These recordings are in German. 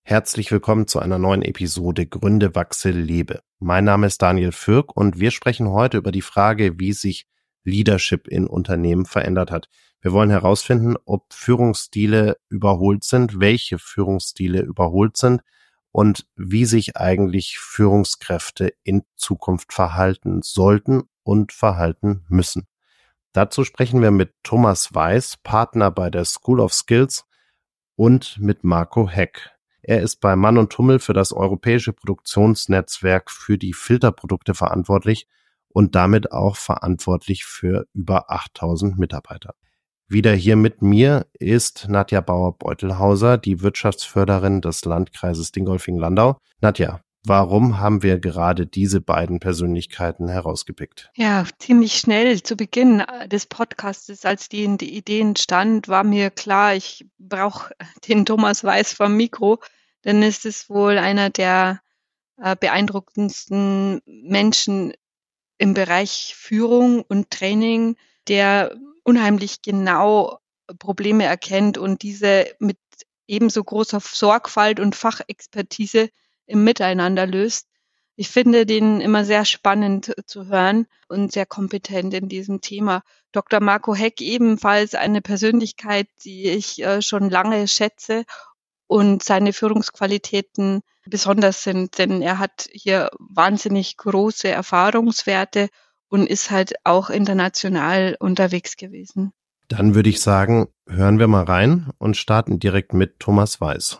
Herzlich willkommen zu einer neuen Episode Gründe, Wachse, Lebe. Mein Name ist Daniel Fürk und wir sprechen heute über die Frage, wie sich Leadership in Unternehmen verändert hat. Wir wollen herausfinden, ob Führungsstile überholt sind, welche Führungsstile überholt sind und wie sich eigentlich Führungskräfte in Zukunft verhalten sollten und verhalten müssen. Dazu sprechen wir mit Thomas Weiß, Partner bei der School of Skills, und mit Marco Heck. Er ist bei Mann & Hummel für das europäische Produktionsnetzwerk für die Filterprodukte verantwortlich und damit auch verantwortlich für über 8000 Mitarbeiter. Wieder hier mit mir ist Nadja Bauer-Beutelhauser, die Wirtschaftsförderin des Landkreises Dingolfing-Landau. Nadja, warum haben wir gerade diese beiden Persönlichkeiten herausgepickt? Ja, ziemlich schnell zu Beginn des Podcastes, als die Idee entstand, war mir klar, ich brauche den Thomas Weiß vom Mikro, denn es ist wohl einer der beeindruckendsten Menschen im Bereich Führung und Training, der unheimlich genau Probleme erkennt und diese mit ebenso großer Sorgfalt und Fachexpertise im Miteinander löst. Ich finde den immer sehr spannend zu hören und sehr kompetent in diesem Thema. Dr. Marco Heck ebenfalls eine Persönlichkeit, die ich schon lange schätze und seine Führungsqualitäten besonders sind, denn er hat hier wahnsinnig große Erfahrungswerte und ist halt auch international unterwegs gewesen. Dann würde ich sagen, hören wir mal rein und starten direkt mit Thomas Weiß.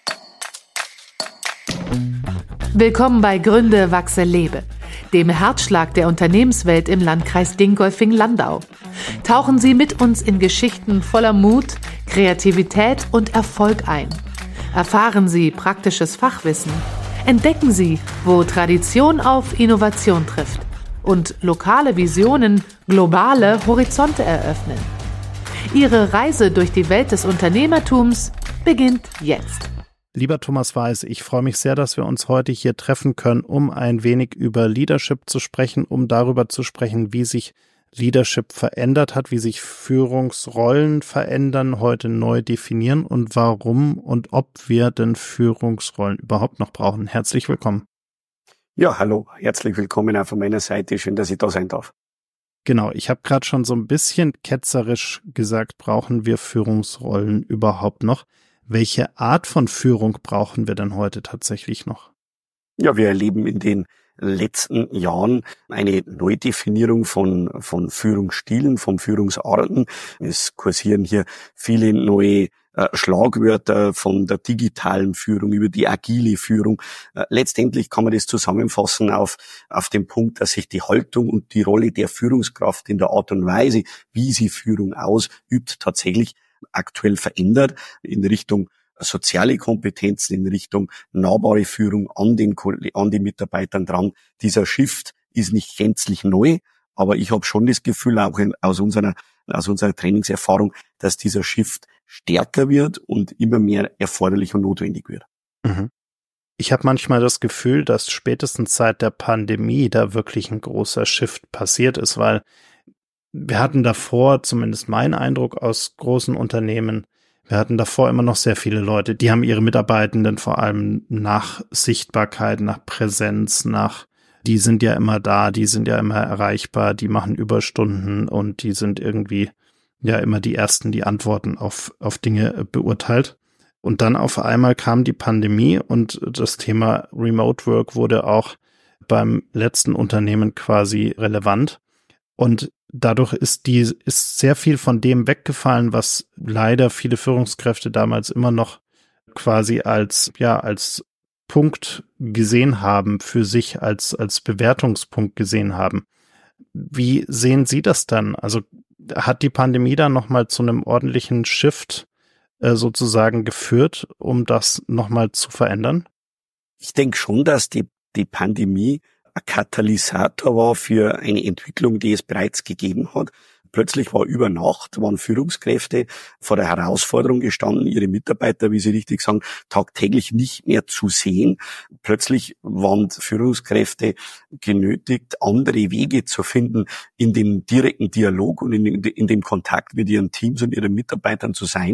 Willkommen bei Gründe, Wachse, Lebe, dem Herzschlag der Unternehmenswelt im Landkreis Dingolfing-Landau. Tauchen Sie mit uns in Geschichten voller Mut, Kreativität und Erfolg ein. Erfahren Sie praktisches Fachwissen. Entdecken Sie, wo Tradition auf Innovation trifft und lokale Visionen globale Horizonte eröffnen. Ihre Reise durch die Welt des Unternehmertums beginnt jetzt. Lieber Thomas Weiß, ich freue mich sehr, dass wir uns heute hier treffen können, um ein wenig über Leadership zu sprechen, um darüber zu sprechen, wie sich Leadership verändert hat, wie sich Führungsrollen verändern, heute neu definieren und warum und ob wir denn Führungsrollen überhaupt noch brauchen. Herzlich willkommen. Ja, hallo, herzlich willkommen auch von meiner Seite. Schön, dass ich da sein darf. Genau, ich habe gerade schon so ein bisschen ketzerisch gesagt, brauchen wir Führungsrollen überhaupt noch? Welche Art von Führung brauchen wir denn heute tatsächlich noch? Ja, wir erleben in den letzten Jahren eine Neudefinierung von Führungsstilen, von Führungsarten. Es kursieren hier viele neue Schlagwörter von der digitalen Führung über die agile Führung. Letztendlich kann man das zusammenfassen auf den Punkt, dass sich die Haltung und die Rolle der Führungskraft in der Art und Weise, wie sie Führung ausübt, tatsächlich aktuell verändert in Richtung soziale Kompetenzen, in Richtung nahbare Führung an den Mitarbeitern dran. Dieser Shift ist nicht gänzlich neu, aber ich habe schon das Gefühl, auch aus unserer Trainingserfahrung, dass dieser Shift stärker wird und immer mehr erforderlich und notwendig wird. Mhm. Ich habe manchmal das Gefühl, dass spätestens seit der Pandemie da wirklich ein großer Shift passiert ist, weil wir hatten davor, zumindest mein Eindruck aus großen Unternehmen, wir hatten davor immer noch sehr viele Leute, die haben ihre Mitarbeitenden vor allem nach Sichtbarkeit, nach Präsenz, die sind ja immer da, die sind ja immer erreichbar, die machen Überstunden und die sind irgendwie ja immer die Ersten, die Antworten auf Dinge beurteilt. Und dann auf einmal kam die Pandemie und das Thema Remote Work wurde auch beim letzten Unternehmen quasi relevant. Und dadurch ist sehr viel von dem weggefallen, was leider viele Führungskräfte damals immer noch quasi als Punkt gesehen haben, für sich als Bewertungspunkt gesehen haben. Wie sehen Sie das dann? Also hat die Pandemie dann nochmal zu einem ordentlichen Shift sozusagen geführt, um das nochmal zu verändern? Ich denke schon, dass die Pandemie ein Katalysator war für eine Entwicklung, die es bereits gegeben hat. Plötzlich waren Führungskräfte vor der Herausforderung gestanden, ihre Mitarbeiter, wie Sie richtig sagen, tagtäglich nicht mehr zu sehen. Plötzlich waren Führungskräfte genötigt, andere Wege zu finden, in den direkten Dialog und in dem Kontakt mit ihren Teams und ihren Mitarbeitern zu sein.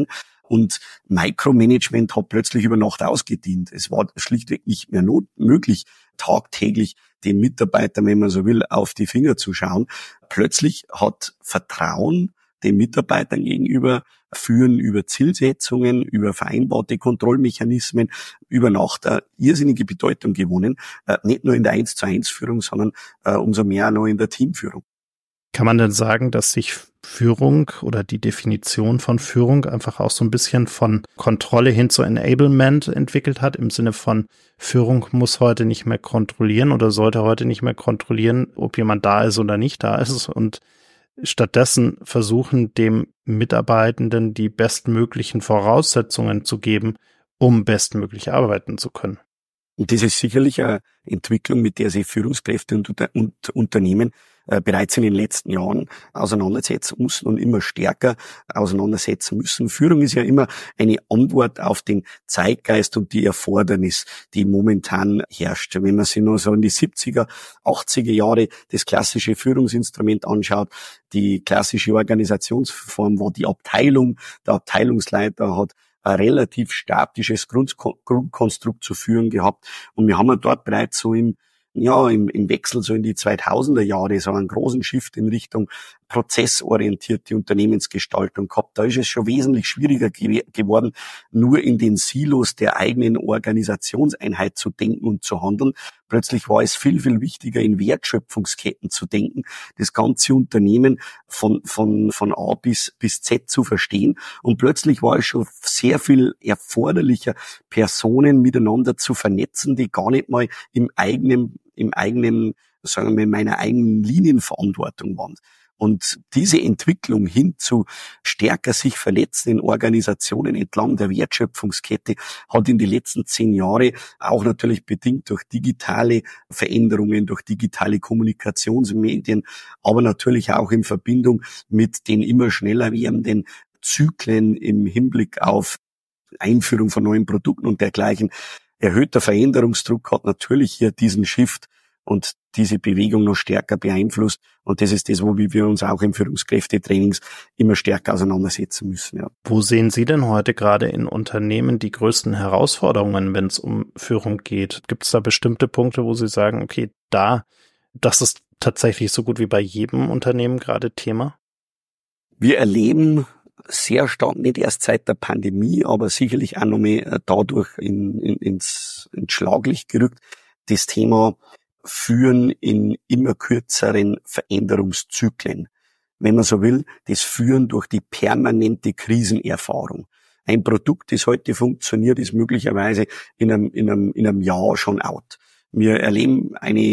und Micromanagement hat plötzlich über Nacht ausgedient. Es war schlichtweg nicht mehr möglich, tagtäglich den Mitarbeitern, wenn man so will, auf die Finger zu schauen. Plötzlich hat Vertrauen den Mitarbeitern gegenüber, führen über Zielsetzungen, über vereinbarte Kontrollmechanismen über Nacht eine irrsinnige Bedeutung gewonnen, nicht nur in der 1:1-Führung, sondern umso mehr noch in der Teamführung. Kann man denn sagen, dass sich Führung oder die Definition von Führung einfach auch so ein bisschen von Kontrolle hin zu Enablement entwickelt hat, im Sinne von Führung muss heute nicht mehr kontrollieren oder sollte heute nicht mehr kontrollieren, ob jemand da ist oder nicht da ist, und stattdessen versuchen, dem Mitarbeitenden die bestmöglichen Voraussetzungen zu geben, um bestmöglich arbeiten zu können? Und das ist sicherlich eine Entwicklung, mit der sich Führungskräfte und Unternehmen bereits in den letzten Jahren auseinandersetzen mussten und immer stärker auseinandersetzen müssen. Führung ist ja immer eine Antwort auf den Zeitgeist und die Erfordernis, die momentan herrscht. Wenn man sich nur so in die 70er, 80er Jahre das klassische Führungsinstrument anschaut, die klassische Organisationsform war die Abteilung. Der Abteilungsleiter hat ein relativ statisches Grundkonstrukt zu führen gehabt. Und wir haben ja dort bereits so im Wechsel so in die 2000er Jahre so einen großen Shift in Richtung prozessorientierte Unternehmensgestaltung gehabt. Da ist es schon wesentlich schwieriger geworden, nur in den Silos der eigenen Organisationseinheit zu denken und zu handeln. Plötzlich war es viel, viel wichtiger, in Wertschöpfungsketten zu denken, das ganze Unternehmen von A bis Z zu verstehen. Und plötzlich war es schon sehr viel erforderlicher, Personen miteinander zu vernetzen, die gar nicht mal im eigenen, sagen wir, in meiner eigenen Linienverantwortung waren. Und diese Entwicklung hin zu stärker sich vernetzenden Organisationen entlang der Wertschöpfungskette hat in den letzten 10 Jahren auch natürlich bedingt durch digitale Veränderungen, durch digitale Kommunikationsmedien, aber natürlich auch in Verbindung mit den immer schneller werdenden Zyklen im Hinblick auf Einführung von neuen Produkten und dergleichen. Erhöhter Veränderungsdruck hat natürlich hier diesen Shift und diese Bewegung noch stärker beeinflusst. Und das ist das, wo wir uns auch im Führungskräftetrainings immer stärker auseinandersetzen müssen. Ja. Wo sehen Sie denn heute gerade in Unternehmen die größten Herausforderungen, wenn es um Führung geht? Gibt es da bestimmte Punkte, wo Sie sagen, okay, das ist tatsächlich so gut wie bei jedem Unternehmen gerade Thema? Wir erleben sehr stark, nicht erst seit der Pandemie, aber sicherlich auch noch mehr dadurch ins Schlaglicht gerückt, das Thema Führen in immer kürzeren Veränderungszyklen. Wenn man so will, das Führen durch die permanente Krisenerfahrung. Ein Produkt, das heute funktioniert, ist möglicherweise in einem Jahr schon out. Wir erleben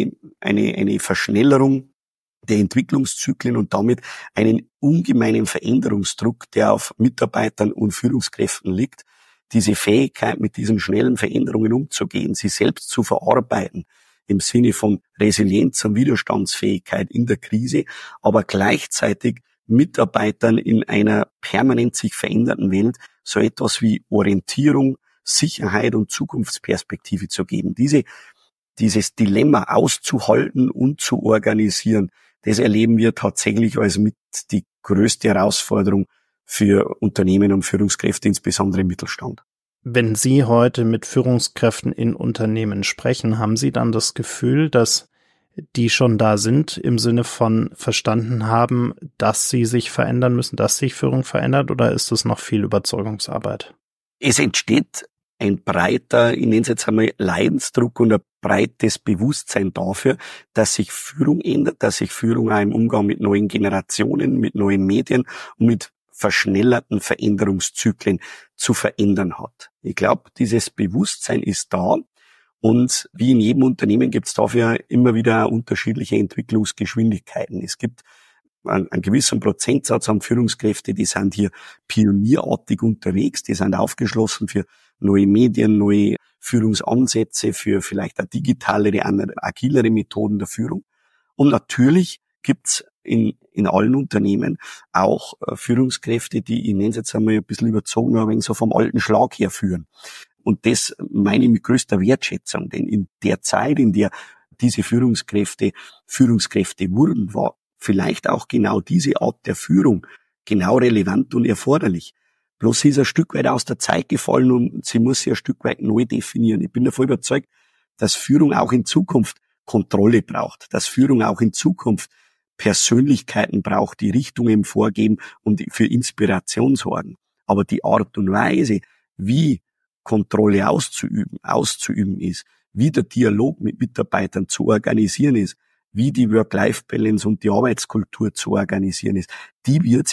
eine Verschnellerung der Entwicklungszyklen und damit einen ungemeinen Veränderungsdruck, der auf Mitarbeitern und Führungskräften liegt. Diese Fähigkeit, mit diesen schnellen Veränderungen umzugehen, sie selbst zu verarbeiten, im Sinne von Resilienz und Widerstandsfähigkeit in der Krise, aber gleichzeitig Mitarbeitern in einer permanent sich verändernden Welt so etwas wie Orientierung, Sicherheit und Zukunftsperspektive zu geben. Dieses Dilemma auszuhalten und zu organisieren, das erleben wir tatsächlich als mit die größte Herausforderung für Unternehmen und Führungskräfte, insbesondere im Mittelstand. Wenn Sie heute mit Führungskräften in Unternehmen sprechen, haben Sie dann das Gefühl, dass die schon da sind, im Sinne von verstanden haben, dass sie sich verändern müssen, dass sich Führung verändert, oder ist es noch viel Überzeugungsarbeit? Es entsteht ein breiter, ich nenne es jetzt einmal Leidensdruck und ein breites Bewusstsein dafür, dass sich Führung ändert, dass sich Führung auch im Umgang mit neuen Generationen, mit neuen Medien und mit verschnellerten Veränderungszyklen zu verändern hat. Ich glaube, dieses Bewusstsein ist da und wie in jedem Unternehmen gibt es dafür immer wieder unterschiedliche Entwicklungsgeschwindigkeiten. Es gibt einen gewissen Prozentsatz an Führungskräfte, die sind hier pionierartig unterwegs, die sind aufgeschlossen für neue Medien, neue Führungsansätze, für vielleicht auch digitalere, agilere Methoden der Führung. Und natürlich gibt's in allen Unternehmen auch Führungskräfte, die, ich nenne es jetzt einmal ein bisschen überzogen, aber so vom alten Schlag her führen. Und das meine ich mit größter Wertschätzung, denn in der Zeit, in der diese Führungskräfte wurden, war vielleicht auch genau diese Art der Führung genau relevant und erforderlich. Bloß sie ist ein Stück weit aus der Zeit gefallen und sie muss sich ein Stück weit neu definieren. Ich bin davon überzeugt, dass Führung auch in Zukunft Kontrolle braucht, dass Führung auch in Zukunft Persönlichkeiten braucht, die Richtungen vorgeben und für Inspiration sorgen. Aber die Art und Weise, wie Kontrolle auszuüben ist, wie der Dialog mit Mitarbeitern zu organisieren ist, wie die Work-Life-Balance und die Arbeitskultur zu organisieren ist, die wird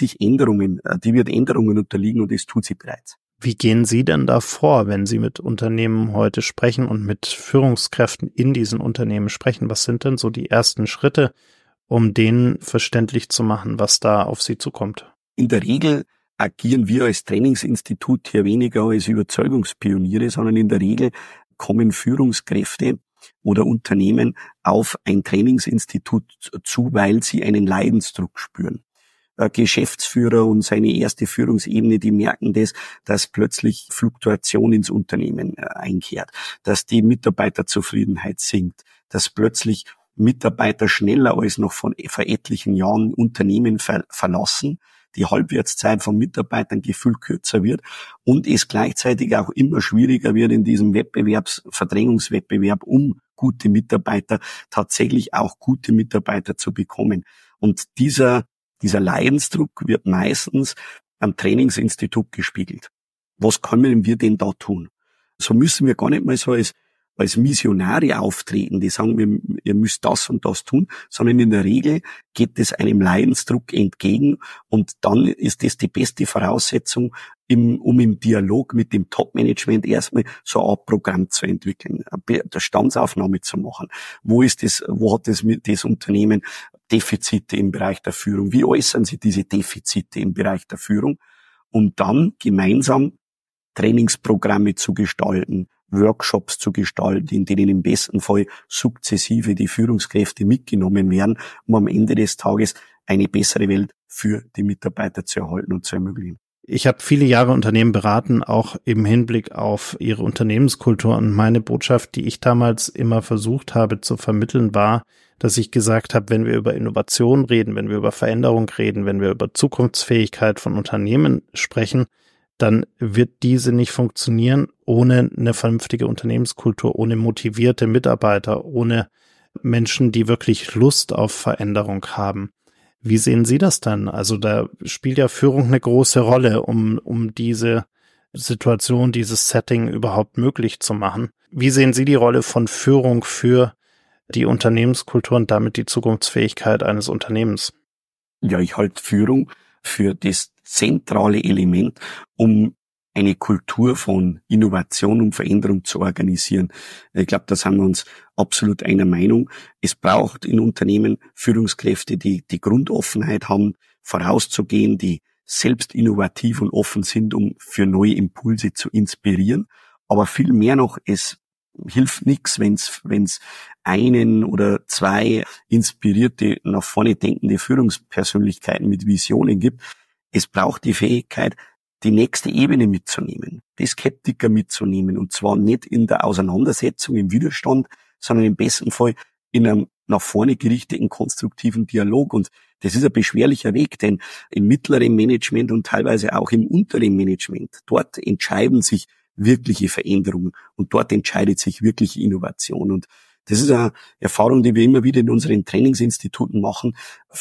Änderungen unterliegen und das tut sie bereits. Wie gehen Sie denn da vor, wenn Sie mit Unternehmen heute sprechen und mit Führungskräften in diesen Unternehmen sprechen? Was sind denn so die ersten Schritte, um denen verständlich zu machen, was da auf sie zukommt? In der Regel agieren wir als Trainingsinstitut hier weniger als Überzeugungspioniere, sondern in der Regel kommen Führungskräfte oder Unternehmen auf ein Trainingsinstitut zu, weil sie einen Leidensdruck spüren. Geschäftsführer und seine erste Führungsebene, die merken das, dass plötzlich Fluktuation ins Unternehmen einkehrt, dass die Mitarbeiterzufriedenheit sinkt, dass plötzlich Mitarbeiter schneller als noch vor etlichen Jahren Unternehmen verlassen, die Halbwertszeit von Mitarbeitern gefühlt kürzer wird und es gleichzeitig auch immer schwieriger wird in diesem Verdrängungswettbewerb, um gute Mitarbeiter, tatsächlich auch gute Mitarbeiter zu bekommen. Und dieser Leidensdruck wird meistens am Trainingsinstitut gespiegelt. Was können wir denn da tun? So müssen wir gar nicht mal so als Missionare auftreten, die sagen, ihr müsst das und das tun, sondern in der Regel geht es einem Leidensdruck entgegen und dann ist das die beste Voraussetzung, um im Dialog mit dem Top-Management erstmal so eine Art Programm zu entwickeln, eine Bestandsaufnahme zu machen. Wo hat das Unternehmen Defizite im Bereich der Führung? Wie äußern sie diese Defizite im Bereich der Führung? Und dann gemeinsam Trainingsprogramme zu gestalten, Workshops zu gestalten, in denen im besten Fall sukzessive die Führungskräfte mitgenommen werden, um am Ende des Tages eine bessere Welt für die Mitarbeiter zu erhalten und zu ermöglichen. Ich habe viele Jahre Unternehmen beraten, auch im Hinblick auf ihre Unternehmenskultur. Und meine Botschaft, die ich damals immer versucht habe zu vermitteln, war, dass ich gesagt habe, wenn wir über Innovation reden, wenn wir über Veränderung reden, wenn wir über Zukunftsfähigkeit von Unternehmen sprechen, dann wird diese nicht funktionieren ohne eine vernünftige Unternehmenskultur, ohne motivierte Mitarbeiter, ohne Menschen, die wirklich Lust auf Veränderung haben. Wie sehen Sie das dann? Also da spielt ja Führung eine große Rolle, um diese Situation, dieses Setting überhaupt möglich zu machen. Wie sehen Sie die Rolle von Führung für die Unternehmenskultur und damit die Zukunftsfähigkeit eines Unternehmens? Ja, ich halte Führung für das zentrale Element, um eine Kultur von Innovation und Veränderung zu organisieren. Ich glaube, da sind wir uns absolut einer Meinung. Es braucht in Unternehmen Führungskräfte, die die Grundoffenheit haben, vorauszugehen, die selbst innovativ und offen sind, um für neue Impulse zu inspirieren. Aber viel mehr noch, es hilft nichts, wenn's einen oder zwei inspirierte, nach vorne denkende Führungspersönlichkeiten mit Visionen gibt. Es braucht die Fähigkeit, die nächste Ebene mitzunehmen, die Skeptiker mitzunehmen, und zwar nicht in der Auseinandersetzung, im Widerstand, sondern im besten Fall in einem nach vorne gerichteten, konstruktiven Dialog. Und das ist ein beschwerlicher Weg, denn im mittleren Management und teilweise auch im unteren Management, dort entscheiden sich wirkliche Veränderungen und dort entscheidet sich wirkliche Innovation. Und das ist eine Erfahrung, die wir immer wieder in unseren Trainingsinstituten machen.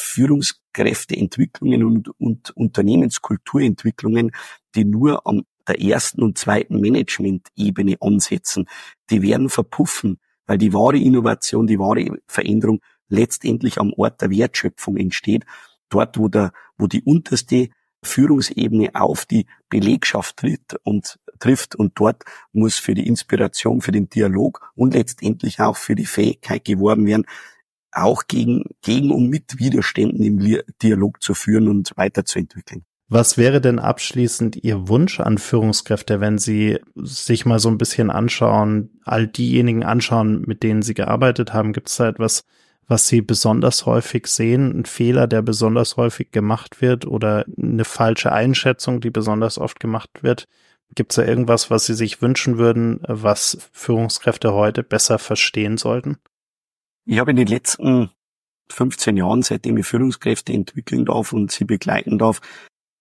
Führungskräfteentwicklungen und Unternehmenskulturentwicklungen, die nur an der ersten und zweiten Management-Ebene ansetzen, die werden verpuffen, weil die wahre Innovation, die wahre Veränderung letztendlich am Ort der Wertschöpfung entsteht. Dort, wo die unterste Führungsebene auf die Belegschaft trifft und dort muss für die Inspiration, für den Dialog und letztendlich auch für die Fähigkeit geworben werden, auch gegen und mit Widerständen im Dialog zu führen und weiterzuentwickeln. Was wäre denn abschließend Ihr Wunsch an Führungskräfte, wenn Sie sich mal so ein bisschen anschauen, all diejenigen anschauen, mit denen Sie gearbeitet haben? Gibt es da etwas, was Sie besonders häufig sehen, ein Fehler, der besonders häufig gemacht wird oder eine falsche Einschätzung, die besonders oft gemacht wird? Gibt es da irgendwas, was Sie sich wünschen würden, was Führungskräfte heute besser verstehen sollten? Ich habe in den letzten 15 Jahren, seitdem ich Führungskräfte entwickeln darf und sie begleiten darf,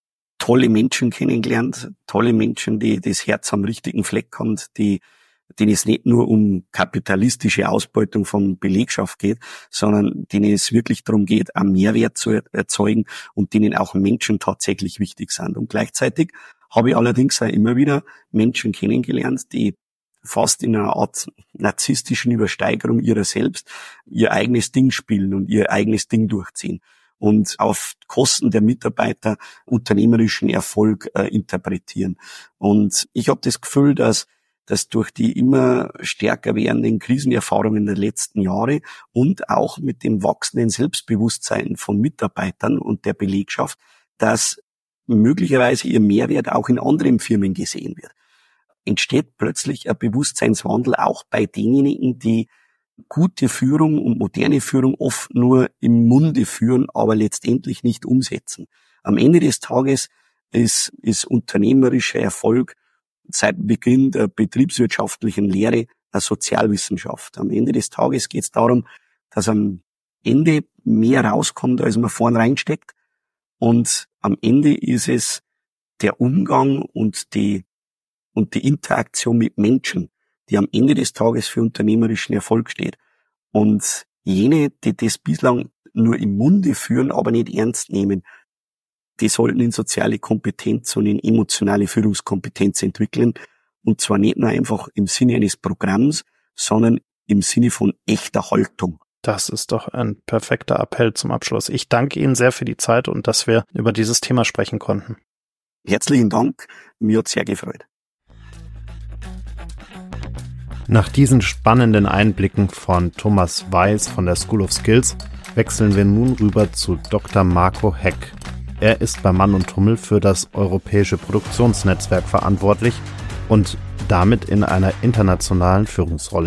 tolle Menschen kennengelernt, tolle Menschen, die das Herz am richtigen Fleck haben, denen es nicht nur um kapitalistische Ausbeutung von Belegschaft geht, sondern denen es wirklich darum geht, einen Mehrwert zu erzeugen und denen auch Menschen tatsächlich wichtig sind. Und gleichzeitig habe ich allerdings auch immer wieder Menschen kennengelernt, die fast in einer Art narzisstischen Übersteigerung ihrer selbst ihr eigenes Ding spielen und ihr eigenes Ding durchziehen und auf Kosten der Mitarbeiter unternehmerischen Erfolg interpretieren. Und ich habe das Gefühl, dass durch die immer stärker werdenden Krisenerfahrungen der letzten Jahre und auch mit dem wachsenden Selbstbewusstsein von Mitarbeitern und der Belegschaft, dass möglicherweise ihr Mehrwert auch in anderen Firmen gesehen wird. Entsteht plötzlich ein Bewusstseinswandel auch bei denjenigen, die gute Führung und moderne Führung oft nur im Munde führen, aber letztendlich nicht umsetzen. Am Ende des Tages ist unternehmerischer Erfolg seit Beginn der betriebswirtschaftlichen Lehre eine Sozialwissenschaft. Am Ende des Tages geht es darum, dass am Ende mehr rauskommt, als man vorn reinsteckt. Und am Ende ist es der Umgang und die Interaktion mit Menschen, die am Ende des Tages für unternehmerischen Erfolg steht. Und jene, die das bislang nur im Munde führen, aber nicht ernst nehmen, die sollten in soziale Kompetenz und in emotionale Führungskompetenz entwickeln. Und zwar nicht nur einfach im Sinne eines Programms, sondern im Sinne von echter Haltung. Das ist doch ein perfekter Appell zum Abschluss. Ich danke Ihnen sehr für die Zeit und dass wir über dieses Thema sprechen konnten. Herzlichen Dank, mir hat sehr gefreut. Nach diesen spannenden Einblicken von Thomas Weiß von der School of Skills wechseln wir nun rüber zu Dr. Marco Heck. Er ist bei Mann und Hummel für das europäische Produktionsnetzwerk verantwortlich und damit in einer internationalen Führungsrolle.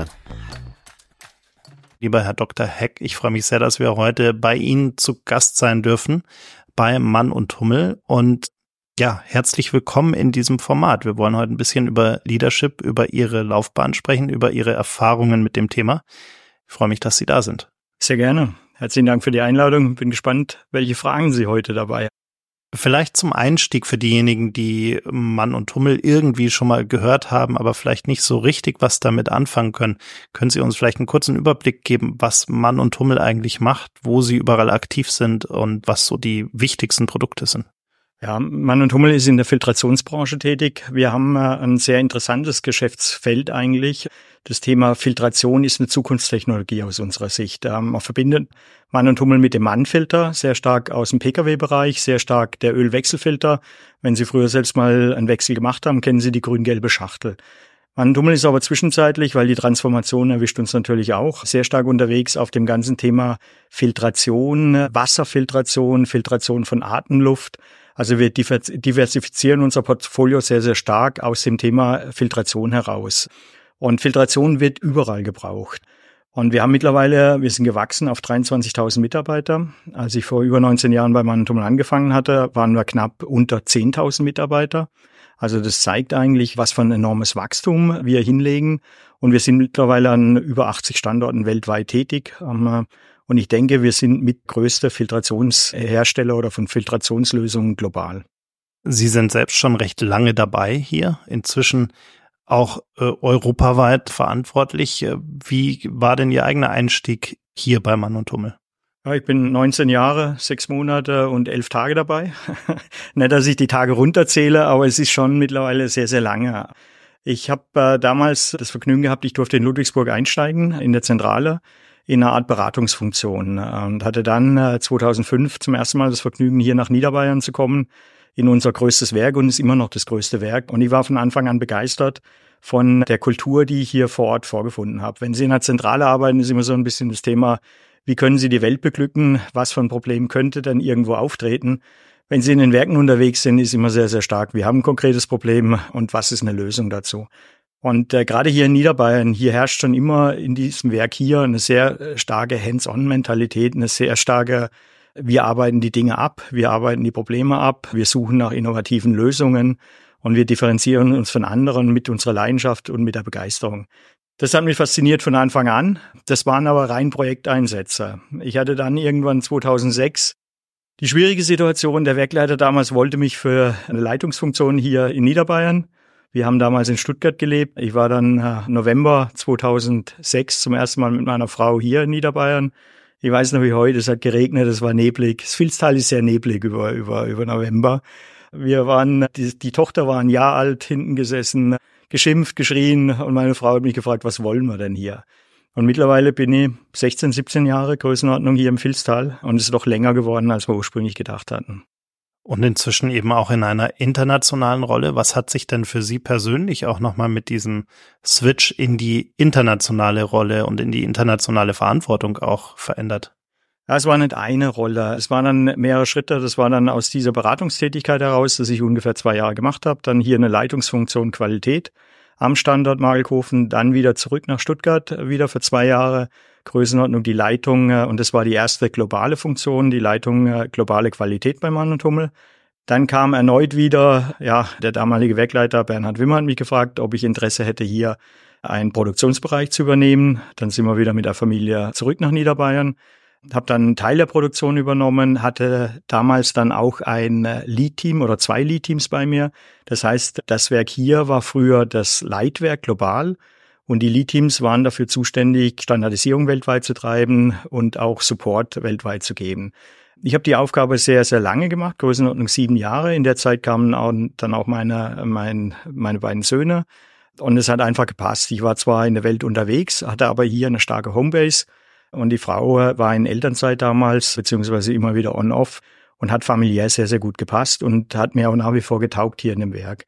Lieber Herr Dr. Heck, ich freue mich sehr, dass wir heute bei Ihnen zu Gast sein dürfen bei Mann und Hummel und ja, herzlich willkommen in diesem Format. Wir wollen heute ein bisschen über Leadership, über Ihre Laufbahn sprechen, über Ihre Erfahrungen mit dem Thema. Ich freue mich, dass Sie da sind. Sehr gerne. Herzlichen Dank für die Einladung. Bin gespannt, welche Fragen Sie heute dabei haben. Vielleicht zum Einstieg für diejenigen, die Mann und Hummel irgendwie schon mal gehört haben, aber vielleicht nicht so richtig was damit anfangen können. Können Sie uns vielleicht einen kurzen Überblick geben, was Mann und Hummel eigentlich macht, wo Sie überall aktiv sind und was so die wichtigsten Produkte sind? Ja, Mann und Hummel ist in der Filtrationsbranche tätig. Wir haben ein sehr interessantes Geschäftsfeld eigentlich. Das Thema Filtration ist eine Zukunftstechnologie aus unserer Sicht. Man verbindet Mann und Hummel mit dem Mann-Filter, sehr stark aus dem Pkw-Bereich, sehr stark der Ölwechselfilter. Wenn Sie früher selbst mal einen Wechsel gemacht haben, kennen Sie die grün-gelbe Schachtel. Mann und Hummel ist aber zwischenzeitlich, weil die Transformation erwischt uns natürlich auch, sehr stark unterwegs auf dem ganzen Thema Filtration, Wasserfiltration, Filtration von Atemluft. Also wir diversifizieren unser Portfolio sehr, sehr stark aus dem Thema Filtration heraus. Und Filtration wird überall gebraucht. Und wir sind gewachsen auf 23.000 Mitarbeiter. Als ich vor über 19 Jahren bei Mann und Hummel angefangen hatte, waren wir knapp unter 10.000 Mitarbeiter. Also das zeigt eigentlich, was für ein enormes Wachstum wir hinlegen. Und wir sind mittlerweile an über 80 Standorten weltweit tätig. Und ich denke, wir sind mit größter Filtrationshersteller oder von Filtrationslösungen global. Sie sind selbst schon recht lange dabei hier, inzwischen auch europaweit verantwortlich. Wie war denn Ihr eigener Einstieg hier bei Mann und Hummel? Ja, ich bin 19 Jahre, 6 Monate und 11 Tage dabei. Nicht, dass ich die Tage runterzähle, aber es ist schon mittlerweile sehr, sehr lange. Ich habe damals das Vergnügen gehabt, ich durfte in Ludwigsburg einsteigen, in der Zentrale, in einer Art Beratungsfunktion und hatte dann 2005 zum ersten Mal das Vergnügen, hier nach Niederbayern zu kommen, in unser größtes Werk und ist immer noch das größte Werk. Und ich war von Anfang an begeistert von der Kultur, die ich hier vor Ort vorgefunden habe. Wenn Sie in der Zentrale arbeiten, ist immer so ein bisschen das Thema, wie können Sie die Welt beglücken? Was für ein Problem könnte denn irgendwo auftreten? Wenn Sie in den Werken unterwegs sind, ist immer sehr, sehr stark. Wir haben ein konkretes Problem und was ist eine Lösung dazu? Und gerade hier in Niederbayern, hier herrscht schon immer in diesem Werk hier eine sehr starke Hands-on-Mentalität, eine sehr starke, wir arbeiten die Dinge ab, wir arbeiten die Probleme ab, wir suchen nach innovativen Lösungen und wir differenzieren uns von anderen mit unserer Leidenschaft und mit der Begeisterung. Das hat mich fasziniert von Anfang an. Das waren aber rein Projekteinsätze. Ich hatte dann irgendwann 2006 Die schwierige Situation, der Werkleiter damals wollte mich für eine Leitungsfunktion hier in Niederbayern. Wir haben damals in Stuttgart gelebt. Ich war dann November 2006 zum ersten Mal mit meiner Frau hier in Niederbayern. Ich weiß noch wie heute, es hat geregnet, es war neblig. Das Vilstal ist sehr neblig über November. Wir waren, die Tochter war ein Jahr alt, hinten gesessen, geschimpft, geschrien und meine Frau hat mich gefragt, was wollen wir denn hier? Und mittlerweile bin ich 16, 17 Jahre Größenordnung hier im Vilstal und es ist doch länger geworden, als wir ursprünglich gedacht hatten. Und inzwischen eben auch in einer internationalen Rolle. Was hat sich denn für Sie persönlich auch nochmal mit diesem Switch in die internationale Rolle und in die internationale Verantwortung auch verändert? Ja, es war nicht eine Rolle. Es waren dann mehrere Schritte. Das war dann aus dieser Beratungstätigkeit heraus, dass ich ungefähr 2 Jahre gemacht habe. Dann hier eine Leitungsfunktion Qualität am Standort Magelkofen. Dann wieder zurück nach Stuttgart, wieder für 2 Jahre. Größenordnung die Leitung, und das war die erste globale Funktion, die Leitung globale Qualität bei Mann & Hummel. Dann kam erneut wieder, der damalige Werkleiter Bernhard Wimmer hat mich gefragt, ob ich Interesse hätte, hier einen Produktionsbereich zu übernehmen. Dann sind wir wieder mit der Familie zurück nach Niederbayern. Habe dann einen Teil der Produktion übernommen, hatte damals dann auch ein Lead-Team oder 2 Lead-Teams bei mir. Das heißt, das Werk hier war früher das Leitwerk global. Und die Lead-Teams waren dafür zuständig, Standardisierung weltweit zu treiben und auch Support weltweit zu geben. Ich habe die Aufgabe sehr, sehr lange gemacht, Größenordnung 7 Jahre. In der Zeit kamen dann auch meine beiden Söhne. Und es hat einfach gepasst. Ich war zwar in der Welt unterwegs, hatte aber hier eine starke Homebase. Und die Frau war in Elternzeit damals, beziehungsweise immer wieder on-off und hat familiär sehr, sehr gut gepasst und hat mir auch nach wie vor getaugt hier in dem Werk.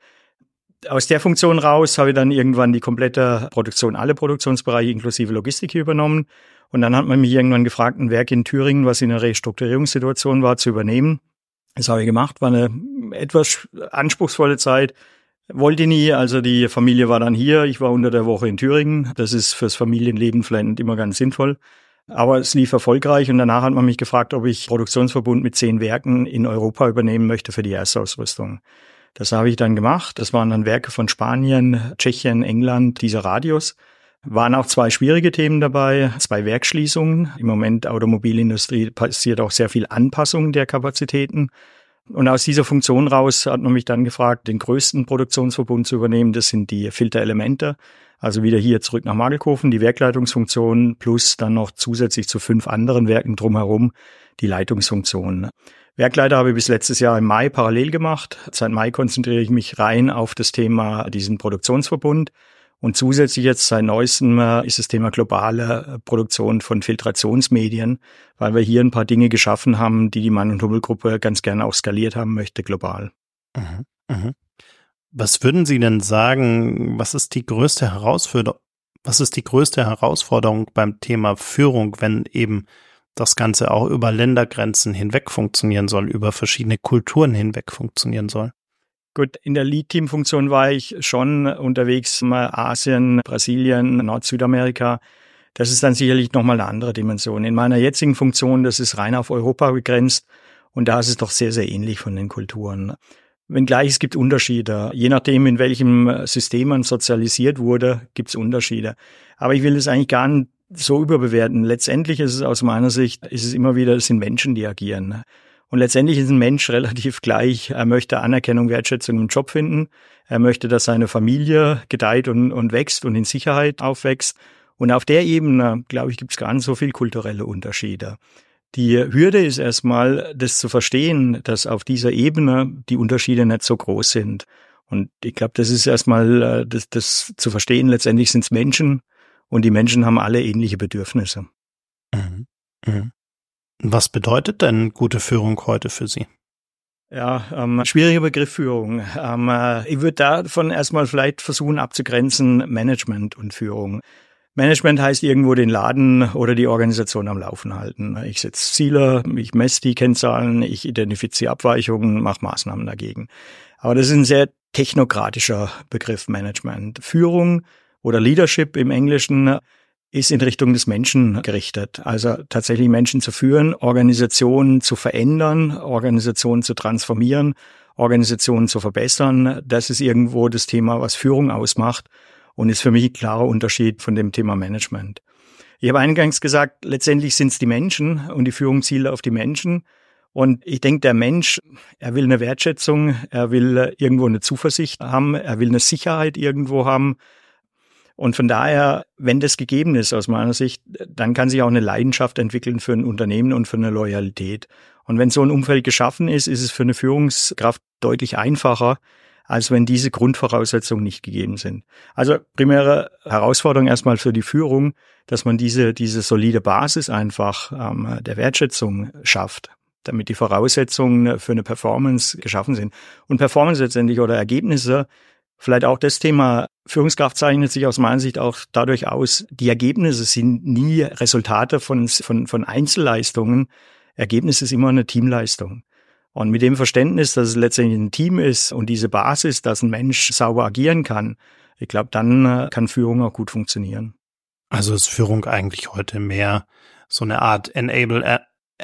Aus der Funktion raus habe ich dann irgendwann die komplette Produktion, alle Produktionsbereiche inklusive Logistik hier übernommen. Und dann hat man mich irgendwann gefragt, ein Werk in Thüringen, was in einer Restrukturierungssituation war, zu übernehmen. Das habe ich gemacht, war eine etwas anspruchsvolle Zeit. Wollte ich nie, also die Familie war dann hier, ich war unter der Woche in Thüringen. Das ist fürs Familienleben vielleicht nicht immer ganz sinnvoll. Aber es lief erfolgreich und danach hat man mich gefragt, ob ich Produktionsverbund mit 10 Werken in Europa übernehmen möchte für die Erstausrüstung. Das habe ich dann gemacht. Das waren dann Werke von Spanien, Tschechien, England, dieser Radius. Waren auch 2 schwierige Themen dabei, 2 Werksschließungen. Im Moment Automobilindustrie passiert auch sehr viel Anpassung der Kapazitäten. Und aus dieser Funktion raus hat man mich dann gefragt, den größten Produktionsverbund zu übernehmen. Das sind die Filterelemente. Also wieder hier zurück nach Magelkofen, die Werkleitungsfunktion plus dann noch zusätzlich zu 5 anderen Werken drumherum die Leitungsfunktion. Werkleiter habe ich bis letztes Jahr im Mai parallel gemacht. Seit Mai konzentriere ich mich rein auf das Thema diesen Produktionsverbund. Und zusätzlich jetzt seit neuestem ist das Thema globale Produktion von Filtrationsmedien, weil wir hier ein paar Dinge geschaffen haben, die Mann & Hummel Gruppe ganz gerne auch skaliert haben möchte global. Mhm, mhm. Was würden Sie denn sagen, was ist die größte Herausforderung beim Thema Führung, wenn eben das Ganze auch über Ländergrenzen hinweg funktionieren soll, über verschiedene Kulturen hinweg funktionieren soll? Gut, in der Lead-Team-Funktion war ich schon unterwegs, Asien, Brasilien, Nord-Südamerika. Das ist dann sicherlich nochmal eine andere Dimension. In meiner jetzigen Funktion, das ist rein auf Europa begrenzt und da ist es doch sehr, sehr ähnlich von den Kulturen. Wenngleich es gibt Unterschiede. Je nachdem, in welchem System man sozialisiert wurde, gibt es Unterschiede. Aber ich will es eigentlich gar nicht so überbewerten. Letztendlich ist es aus meiner Sicht, ist es immer wieder, es sind Menschen, die agieren. Und letztendlich ist ein Mensch relativ gleich. Er möchte Anerkennung, Wertschätzung im Job finden. Er möchte, dass seine Familie gedeiht und wächst und in Sicherheit aufwächst. Und auf der Ebene, glaube ich, gibt es gar nicht so viel kulturelle Unterschiede. Die Hürde ist erstmal, das zu verstehen, dass auf dieser Ebene die Unterschiede nicht so groß sind. Und ich glaube, das ist erstmal, das zu verstehen. Letztendlich sind es Menschen und die Menschen haben alle ähnliche Bedürfnisse. Mhm. Mhm. Was bedeutet denn gute Führung heute für Sie? Ja, schwieriger Begriff Führung. Ich würde davon erstmal vielleicht versuchen abzugrenzen Management und Führung. Management heißt irgendwo den Laden oder die Organisation am Laufen halten. Ich setze Ziele, ich messe die Kennzahlen, ich identifiziere Abweichungen, mache Maßnahmen dagegen. Aber das ist ein sehr technokratischer Begriff Management. Führung oder Leadership im Englischen ist in Richtung des Menschen gerichtet. Also tatsächlich Menschen zu führen, Organisationen zu verändern, Organisationen zu transformieren, Organisationen zu verbessern. Das ist irgendwo das Thema, was Führung ausmacht und ist für mich ein klarer Unterschied von dem Thema Management. Ich habe eingangs gesagt, letztendlich sind es die Menschen und die Führung zielt auf die Menschen. Und ich denke, der Mensch, er will eine Wertschätzung, er will irgendwo eine Zuversicht haben, er will eine Sicherheit irgendwo haben. Und von daher, wenn das gegeben ist aus meiner Sicht, dann kann sich auch eine Leidenschaft entwickeln für ein Unternehmen und für eine Loyalität. Und wenn so ein Umfeld geschaffen ist, ist es für eine Führungskraft deutlich einfacher, als wenn diese Grundvoraussetzungen nicht gegeben sind. Also primäre Herausforderung erstmal für die Führung, dass man diese solide Basis einfach der Wertschätzung schafft, damit die Voraussetzungen für eine Performance geschaffen sind. Und Performance letztendlich oder Ergebnisse, vielleicht auch das Thema, Führungskraft zeichnet sich aus meiner Sicht auch dadurch aus, die Ergebnisse sind nie Resultate von Einzelleistungen. Ergebnis ist immer eine Teamleistung. Und mit dem Verständnis, dass es letztendlich ein Team ist und diese Basis, dass ein Mensch sauber agieren kann, ich glaube, dann kann Führung auch gut funktionieren. Also ist Führung eigentlich heute mehr so eine Art Enablement,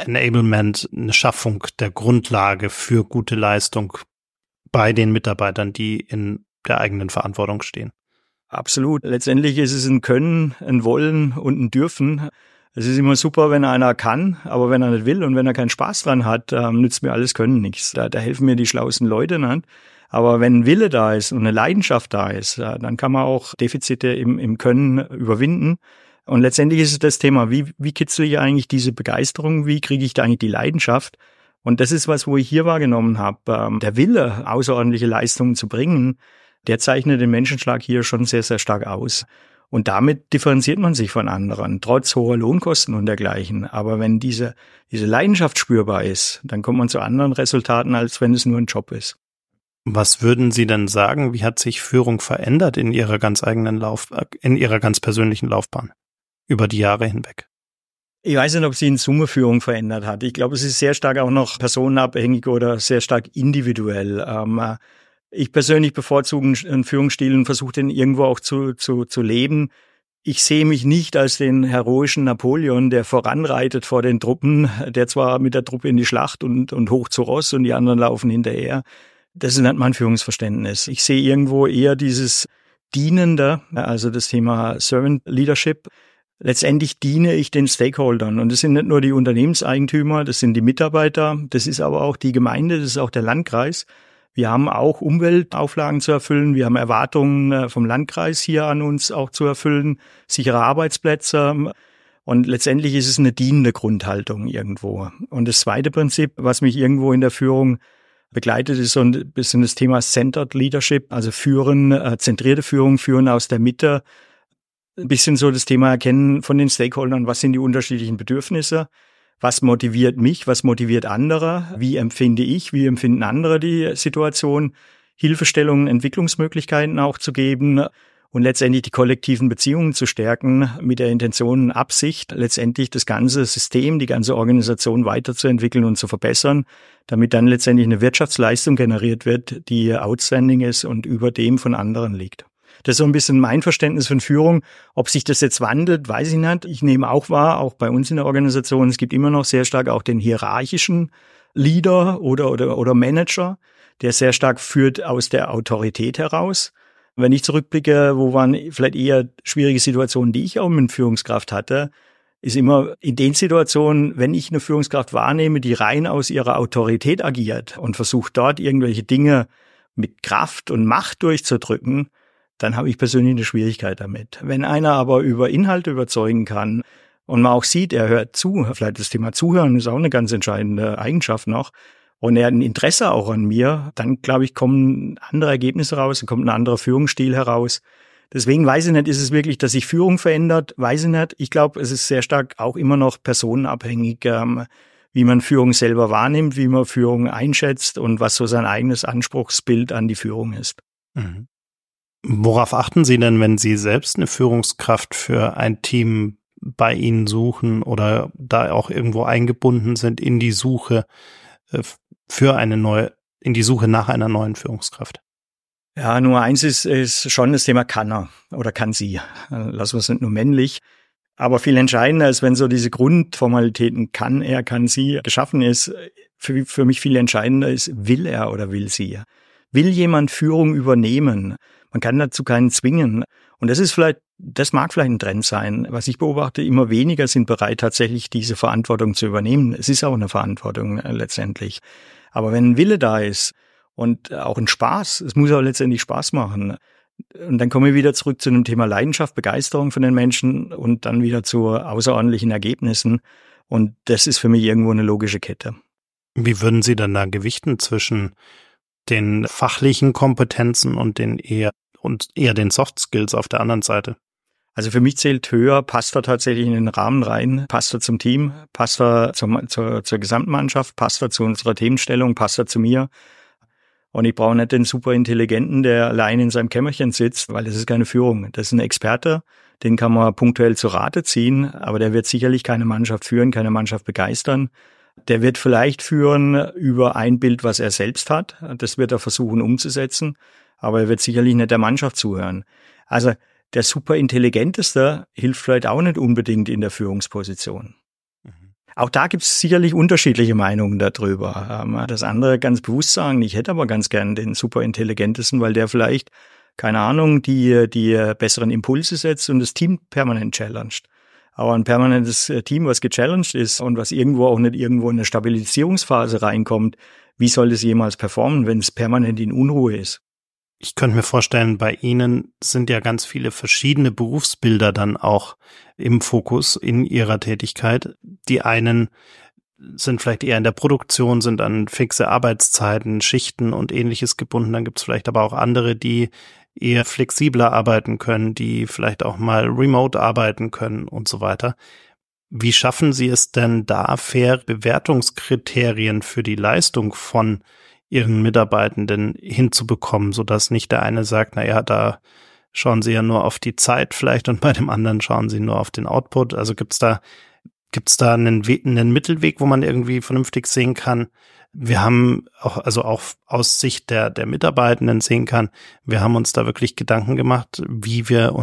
eine Schaffung der Grundlage für gute Leistung bei den Mitarbeitern, die in der eigenen Verantwortung stehen. Absolut. Letztendlich ist es ein Können, ein Wollen und ein Dürfen. Es ist immer super, wenn einer kann, aber wenn er nicht will und wenn er keinen Spaß dran hat, nützt mir alles Können nichts. Da helfen mir die schlauesten Leute nicht. Aber wenn ein Wille da ist und eine Leidenschaft da ist, dann kann man auch Defizite im Können überwinden. Und letztendlich ist es das Thema, wie kitzel ich eigentlich diese Begeisterung, wie kriege ich da eigentlich die Leidenschaft? Und das ist was, wo ich hier wahrgenommen habe. Der Wille, außerordentliche Leistungen zu bringen, der zeichnet den Menschenschlag hier schon sehr, sehr stark aus. Und damit differenziert man sich von anderen, trotz hoher Lohnkosten und dergleichen. Aber wenn diese Leidenschaft spürbar ist, dann kommt man zu anderen Resultaten, als wenn es nur ein Job ist. Was würden Sie denn sagen, wie hat sich Führung verändert in Ihrer ganz persönlichen Laufbahn über die Jahre hinweg? Ich weiß nicht, ob sie in Summe Führung verändert hat. Ich glaube, es ist sehr stark auch noch personenabhängig oder sehr stark individuell. Ich persönlich bevorzuge einen Führungsstil und versuche den irgendwo auch zu leben. Ich sehe mich nicht als den heroischen Napoleon, der voranreitet vor den Truppen, der zwar mit der Truppe in die Schlacht und hoch zu Ross und die anderen laufen hinterher. Das ist nicht mein Führungsverständnis. Ich sehe irgendwo eher dieses Dienende, also das Thema Servant Leadership. Letztendlich diene ich den Stakeholdern und das sind nicht nur die Unternehmenseigentümer, das sind die Mitarbeiter, das ist aber auch die Gemeinde, das ist auch der Landkreis. Wir haben auch Umweltauflagen zu erfüllen, wir haben Erwartungen vom Landkreis hier an uns auch zu erfüllen, sichere Arbeitsplätze und letztendlich ist es eine dienende Grundhaltung irgendwo. Und das zweite Prinzip, was mich irgendwo in der Führung begleitet, ist so ein bisschen das Thema Centered Leadership, also führen, zentrierte Führung, führen aus der Mitte. Ein bisschen so das Thema erkennen von den Stakeholdern, was sind die unterschiedlichen Bedürfnisse, was motiviert mich, was motiviert andere, wie empfinde ich, wie empfinden andere die Situation, Hilfestellungen, Entwicklungsmöglichkeiten auch zu geben und letztendlich die kollektiven Beziehungen zu stärken mit der Intention und Absicht, letztendlich das ganze System, die ganze Organisation weiterzuentwickeln und zu verbessern, damit dann letztendlich eine Wirtschaftsleistung generiert wird, die outstanding ist und über dem von anderen liegt. Das ist so ein bisschen mein Verständnis von Führung. Ob sich das jetzt wandelt, weiß ich nicht. Ich nehme auch wahr, auch bei uns in der Organisation, es gibt immer noch sehr stark auch den hierarchischen Leader oder Manager, der sehr stark führt aus der Autorität heraus. Wenn ich zurückblicke, wo waren vielleicht eher schwierige Situationen, die ich auch mit Führungskraft hatte, ist immer in den Situationen, wenn ich eine Führungskraft wahrnehme, die rein aus ihrer Autorität agiert und versucht dort irgendwelche Dinge mit Kraft und Macht durchzudrücken, dann habe ich persönlich eine Schwierigkeit damit. Wenn einer aber über Inhalte überzeugen kann und man auch sieht, er hört zu, vielleicht das Thema Zuhören ist auch eine ganz entscheidende Eigenschaft noch, und er hat ein Interesse auch an mir, dann, glaube ich, kommen andere Ergebnisse raus, dann kommt ein anderer Führungsstil heraus. Deswegen weiß ich nicht, ist es wirklich, dass sich Führung verändert? Weiß ich nicht. Ich glaube, es ist sehr stark auch immer noch personenabhängig, wie man Führung selber wahrnimmt, wie man Führung einschätzt und was so sein eigenes Anspruchsbild an die Führung ist. Mhm. Worauf achten Sie denn, wenn Sie selbst eine Führungskraft für ein Team bei Ihnen suchen oder da auch irgendwo eingebunden sind in die Suche in die Suche nach einer neuen Führungskraft? Ja, Nummer eins ist schon das Thema kann er oder kann sie. Lassen wir es nicht nur männlich. Aber viel entscheidender ist, wenn so diese Grundformalitäten kann er, kann sie geschaffen ist, für mich viel entscheidender ist, will er oder will sie. Will jemand Führung übernehmen? Man kann dazu keinen zwingen. Und das ist vielleicht Das mag vielleicht ein Trend sein. Was ich beobachte, immer weniger sind bereit, tatsächlich diese Verantwortung zu übernehmen. Es ist auch eine Verantwortung letztendlich. Aber wenn ein Wille da ist und auch ein Spaß, es muss auch letztendlich Spaß machen. Und dann kommen wir wieder zurück zu dem Thema Leidenschaft, Begeisterung von den Menschen und dann wieder zu außerordentlichen Ergebnissen. Und das ist für mich irgendwo eine logische Kette. Wie würden Sie dann da gewichten zwischen den fachlichen Kompetenzen und eher den Soft Skills auf der anderen Seite? Also für mich zählt höher, passt er tatsächlich in den Rahmen rein, passt er zum Team, passt er zur Gesamtmannschaft, passt er zu unserer Themenstellung, passt er zu mir. Und ich brauche nicht den Superintelligenten, der allein in seinem Kämmerchen sitzt, weil das ist keine Führung. Das ist ein Experte, den kann man punktuell zu Rate ziehen, aber der wird sicherlich keine Mannschaft führen, keine Mannschaft begeistern. Der wird vielleicht führen über ein Bild, was er selbst hat. Das wird er versuchen umzusetzen, aber er wird sicherlich nicht der Mannschaft zuhören. Also der Superintelligenteste hilft vielleicht auch nicht unbedingt in der Führungsposition. Auch da gibt es sicherlich unterschiedliche Meinungen darüber. Das andere ganz bewusst sagen, ich hätte aber ganz gern den Superintelligentesten, weil der vielleicht, keine Ahnung, die besseren Impulse setzt und das Team permanent challenged. Aber ein permanentes Team, was gechallenged ist und was irgendwo auch nicht irgendwo in eine Stabilisierungsphase reinkommt, wie soll es jemals performen, wenn es permanent in Unruhe ist? Ich könnte mir vorstellen, bei Ihnen sind ja ganz viele verschiedene Berufsbilder dann auch im Fokus in Ihrer Tätigkeit. Die einen sind vielleicht eher in der Produktion, sind an fixe Arbeitszeiten, Schichten und Ähnliches gebunden. Dann gibt es vielleicht aber auch andere, die eher flexibler arbeiten können, die vielleicht auch mal remote arbeiten können und so weiter. Wie schaffen Sie es denn da, faire Bewertungskriterien für die Leistung von Ihren Mitarbeitenden hinzubekommen, sodass nicht der eine sagt, naja, da schauen Sie ja nur auf die Zeit vielleicht und bei dem anderen schauen Sie nur auf den Output. Also gibt's da einen Mittelweg, wo man irgendwie vernünftig sehen kann? Wir haben auch aus Sicht der Mitarbeitenden sehen kann, wir haben uns da wirklich Gedanken gemacht, wie wir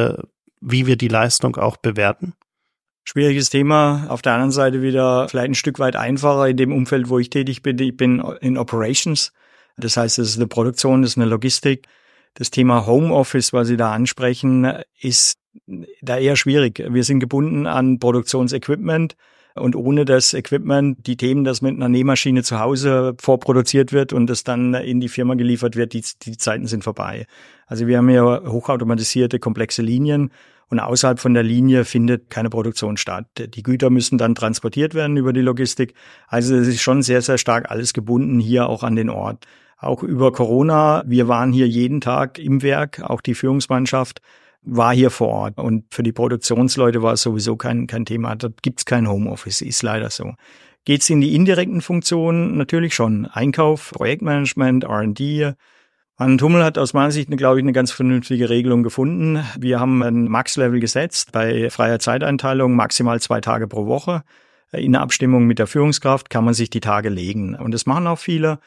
die Leistung auch bewerten. Schwieriges Thema. Auf der anderen Seite wieder vielleicht ein Stück weit einfacher in dem Umfeld, wo ich tätig bin. Ich bin in Operations. Das heißt, es ist eine Produktion, das ist eine Logistik. Das Thema Homeoffice, was Sie da ansprechen, ist da eher schwierig. Wir sind gebunden an Produktionsequipment und ohne das Equipment, die Themen, das mit einer Nähmaschine zu Hause vorproduziert wird und das dann in die Firma geliefert wird, die Zeiten sind vorbei. Also wir haben hier hochautomatisierte, komplexe Linien. Und außerhalb von der Linie findet keine Produktion statt. Die Güter müssen dann transportiert werden über die Logistik. Also es ist schon sehr, sehr stark alles gebunden hier auch an den Ort. Auch über Corona. Wir waren hier jeden Tag im Werk. Auch die Führungsmannschaft war hier vor Ort. Und für die Produktionsleute war es sowieso kein Thema. Da gibt's kein Homeoffice. Ist leider so. Geht's in die indirekten Funktionen? Natürlich schon. Einkauf, Projektmanagement, R&D. Arndt Hummel hat aus meiner Sicht, glaube ich, eine ganz vernünftige Regelung gefunden. Wir haben ein Max-Level gesetzt bei freier Zeiteinteilung, maximal 2 Tage pro Woche. In der Abstimmung mit der Führungskraft kann man sich die Tage legen. Und das machen auch viele.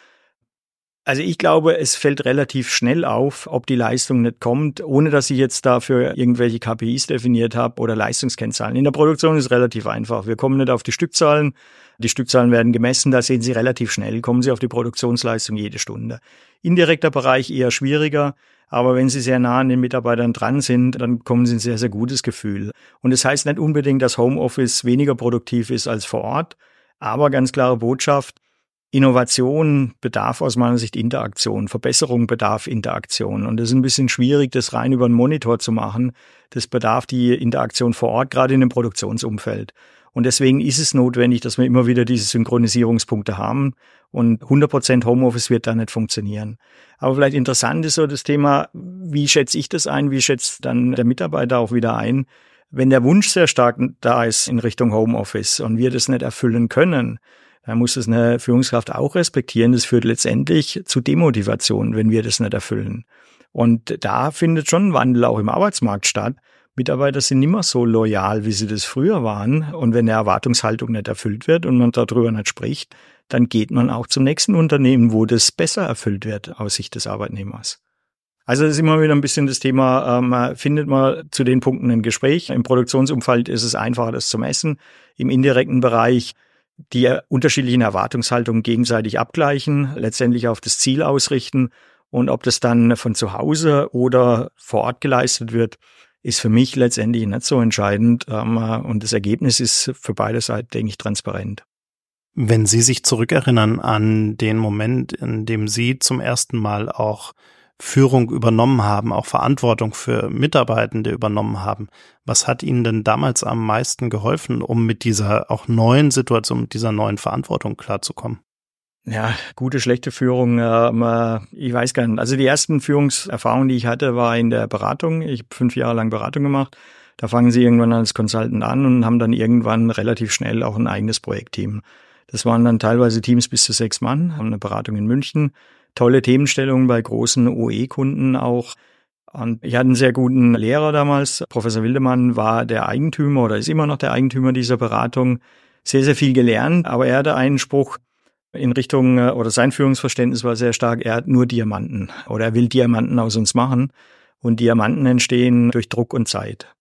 Also ich glaube, es fällt relativ schnell auf, ob die Leistung nicht kommt, ohne dass ich jetzt dafür irgendwelche KPIs definiert habe oder Leistungskennzahlen. In der Produktion ist es relativ einfach. Wir kommen nicht auf die Stückzahlen. Die Stückzahlen werden gemessen, da sehen Sie relativ schnell, kommen Sie auf die Produktionsleistung jede Stunde. Indirekter Bereich eher schwieriger, aber wenn Sie sehr nah an den Mitarbeitern dran sind, dann kommen Sie in ein sehr, sehr gutes Gefühl. Und das heißt nicht unbedingt, dass Homeoffice weniger produktiv ist als vor Ort, aber ganz klare Botschaft, Innovation bedarf aus meiner Sicht Interaktion, Verbesserung bedarf Interaktion. Und es ist ein bisschen schwierig, das rein über einen Monitor zu machen. Das bedarf die Interaktion vor Ort, gerade in dem Produktionsumfeld. Und deswegen ist es notwendig, dass wir immer wieder diese Synchronisierungspunkte haben. Und 100% Homeoffice wird da nicht funktionieren. Aber vielleicht interessant ist so das Thema, wie schätze ich das ein, wie schätzt dann der Mitarbeiter auch wieder ein? Wenn der Wunsch sehr stark da ist in Richtung Homeoffice und wir das nicht erfüllen können, dann muss das eine Führungskraft auch respektieren. Das führt letztendlich zu Demotivation, wenn wir das nicht erfüllen. Und da findet schon ein Wandel auch im Arbeitsmarkt statt. Mitarbeiter sind nicht mehr so loyal, wie sie das früher waren. Und wenn eine Erwartungshaltung nicht erfüllt wird und man darüber nicht spricht, dann geht man auch zum nächsten Unternehmen, wo das besser erfüllt wird aus Sicht des Arbeitnehmers. Also das ist immer wieder ein bisschen das Thema, findet man zu den Punkten ein Gespräch. Im Produktionsumfeld ist es einfacher, das zu messen. Im indirekten Bereich die unterschiedlichen Erwartungshaltungen gegenseitig abgleichen, letztendlich auf das Ziel ausrichten. Und ob das dann von zu Hause oder vor Ort geleistet wird, ist für mich letztendlich nicht so entscheidend. Und das Ergebnis ist für beide Seiten, denke ich, transparent. Wenn Sie sich zurückerinnern an den Moment, in dem Sie zum ersten Mal auch Führung übernommen haben, auch Verantwortung für Mitarbeitende übernommen haben, was hat Ihnen denn damals am meisten geholfen, um mit dieser auch neuen Situation, mit dieser neuen Verantwortung klarzukommen? Ja, gute, schlechte Führung, ich weiß gar nicht. Also die ersten Führungserfahrungen, die ich hatte, war in der Beratung. Ich habe 5 Jahre lang Beratung gemacht. Da fangen Sie irgendwann als Consultant an und haben dann irgendwann relativ schnell auch ein eigenes Projektteam. Das waren dann teilweise Teams bis zu 6 Mann, haben eine Beratung in München, tolle Themenstellungen bei großen OE-Kunden auch. Und ich hatte einen sehr guten Lehrer damals. Professor Wildemann war der Eigentümer oder ist immer noch der Eigentümer dieser Beratung. Sehr, sehr viel gelernt, aber er hatte einen Spruch in Richtung, oder sein Führungsverständnis war sehr stark, er hat nur Diamanten oder er will Diamanten aus uns machen. Und Diamanten entstehen durch Druck und Zeit.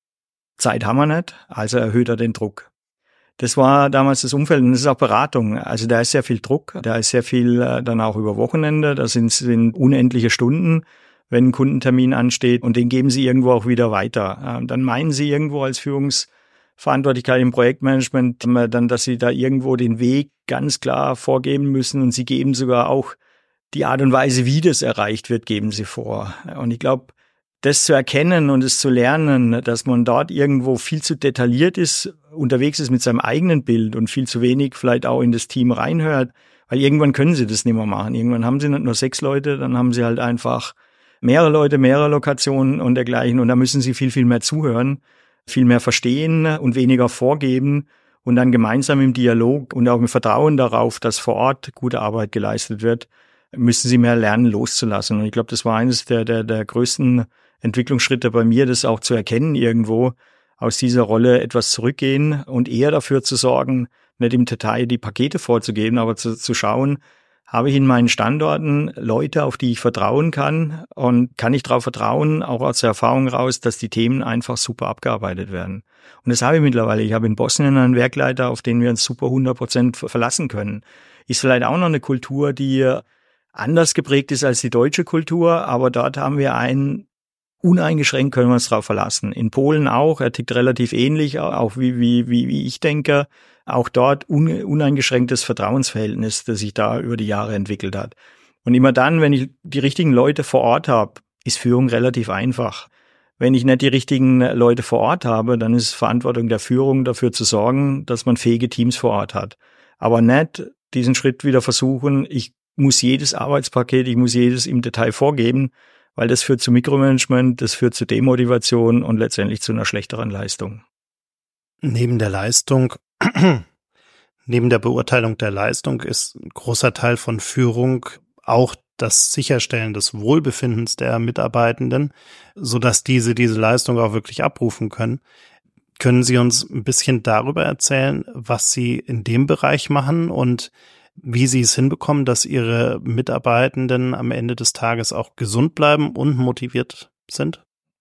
Zeit haben wir nicht, also erhöht er den Druck. Das war damals das Umfeld und das ist auch Beratung. Also da ist sehr viel Druck, da ist sehr viel dann auch über Wochenende, da sind unendliche Stunden, wenn ein Kundentermin ansteht und den geben Sie irgendwo auch wieder weiter. Dann meinen Sie irgendwo als Führungsverantwortlichkeit im Projektmanagement dann, dass Sie da irgendwo den Weg ganz klar vorgeben müssen und Sie geben sogar auch die Art und Weise, wie das erreicht wird, geben Sie vor. Und ich glaube, das zu erkennen und es zu lernen, dass man dort irgendwo viel zu detailliert ist, unterwegs ist mit seinem eigenen Bild und viel zu wenig vielleicht auch in das Team reinhört, weil irgendwann können Sie das nicht mehr machen. Irgendwann haben Sie nicht nur 6 Leute, dann haben Sie halt einfach mehrere Leute, mehrere Lokationen und dergleichen und da müssen Sie viel, viel mehr zuhören, viel mehr verstehen und weniger vorgeben und dann gemeinsam im Dialog und auch im Vertrauen darauf, dass vor Ort gute Arbeit geleistet wird, müssen Sie mehr lernen, loszulassen. Und ich glaube, das war eines der größten Entwicklungsschritte bei mir, das auch zu erkennen irgendwo, aus dieser Rolle etwas zurückgehen und eher dafür zu sorgen, nicht im Detail die Pakete vorzugeben, aber zu schauen, habe ich in meinen Standorten Leute, auf die ich vertrauen kann und kann ich darauf vertrauen, auch aus der Erfahrung raus, dass die Themen einfach super abgearbeitet werden. Und das habe ich mittlerweile. Ich habe in Bosnien einen Werkleiter, auf den wir uns super 100% verlassen können. Ist vielleicht auch noch eine Kultur, die anders geprägt ist als die deutsche Kultur, aber dort haben wir uneingeschränkt können wir uns darauf verlassen. In Polen auch, er tickt relativ ähnlich, auch wie ich denke. Auch dort uneingeschränktes Vertrauensverhältnis, das sich da über die Jahre entwickelt hat. Und immer dann, wenn ich die richtigen Leute vor Ort habe, ist Führung relativ einfach. Wenn ich nicht die richtigen Leute vor Ort habe, dann ist es Verantwortung der Führung, dafür zu sorgen, dass man fähige Teams vor Ort hat. Aber nicht diesen Schritt wieder versuchen, ich muss jedes Arbeitspaket, ich muss jedes im Detail vorgeben, weil das führt zu Mikromanagement, das führt zu Demotivation und letztendlich zu einer schlechteren Leistung. Neben der Leistung, neben der Beurteilung der Leistung ist ein großer Teil von Führung auch das Sicherstellen des Wohlbefindens der Mitarbeitenden, sodass diese Leistung auch wirklich abrufen können. Können Sie uns ein bisschen darüber erzählen, was Sie in dem Bereich machen und wie Sie es hinbekommen, dass Ihre Mitarbeitenden am Ende des Tages auch gesund bleiben und motiviert sind?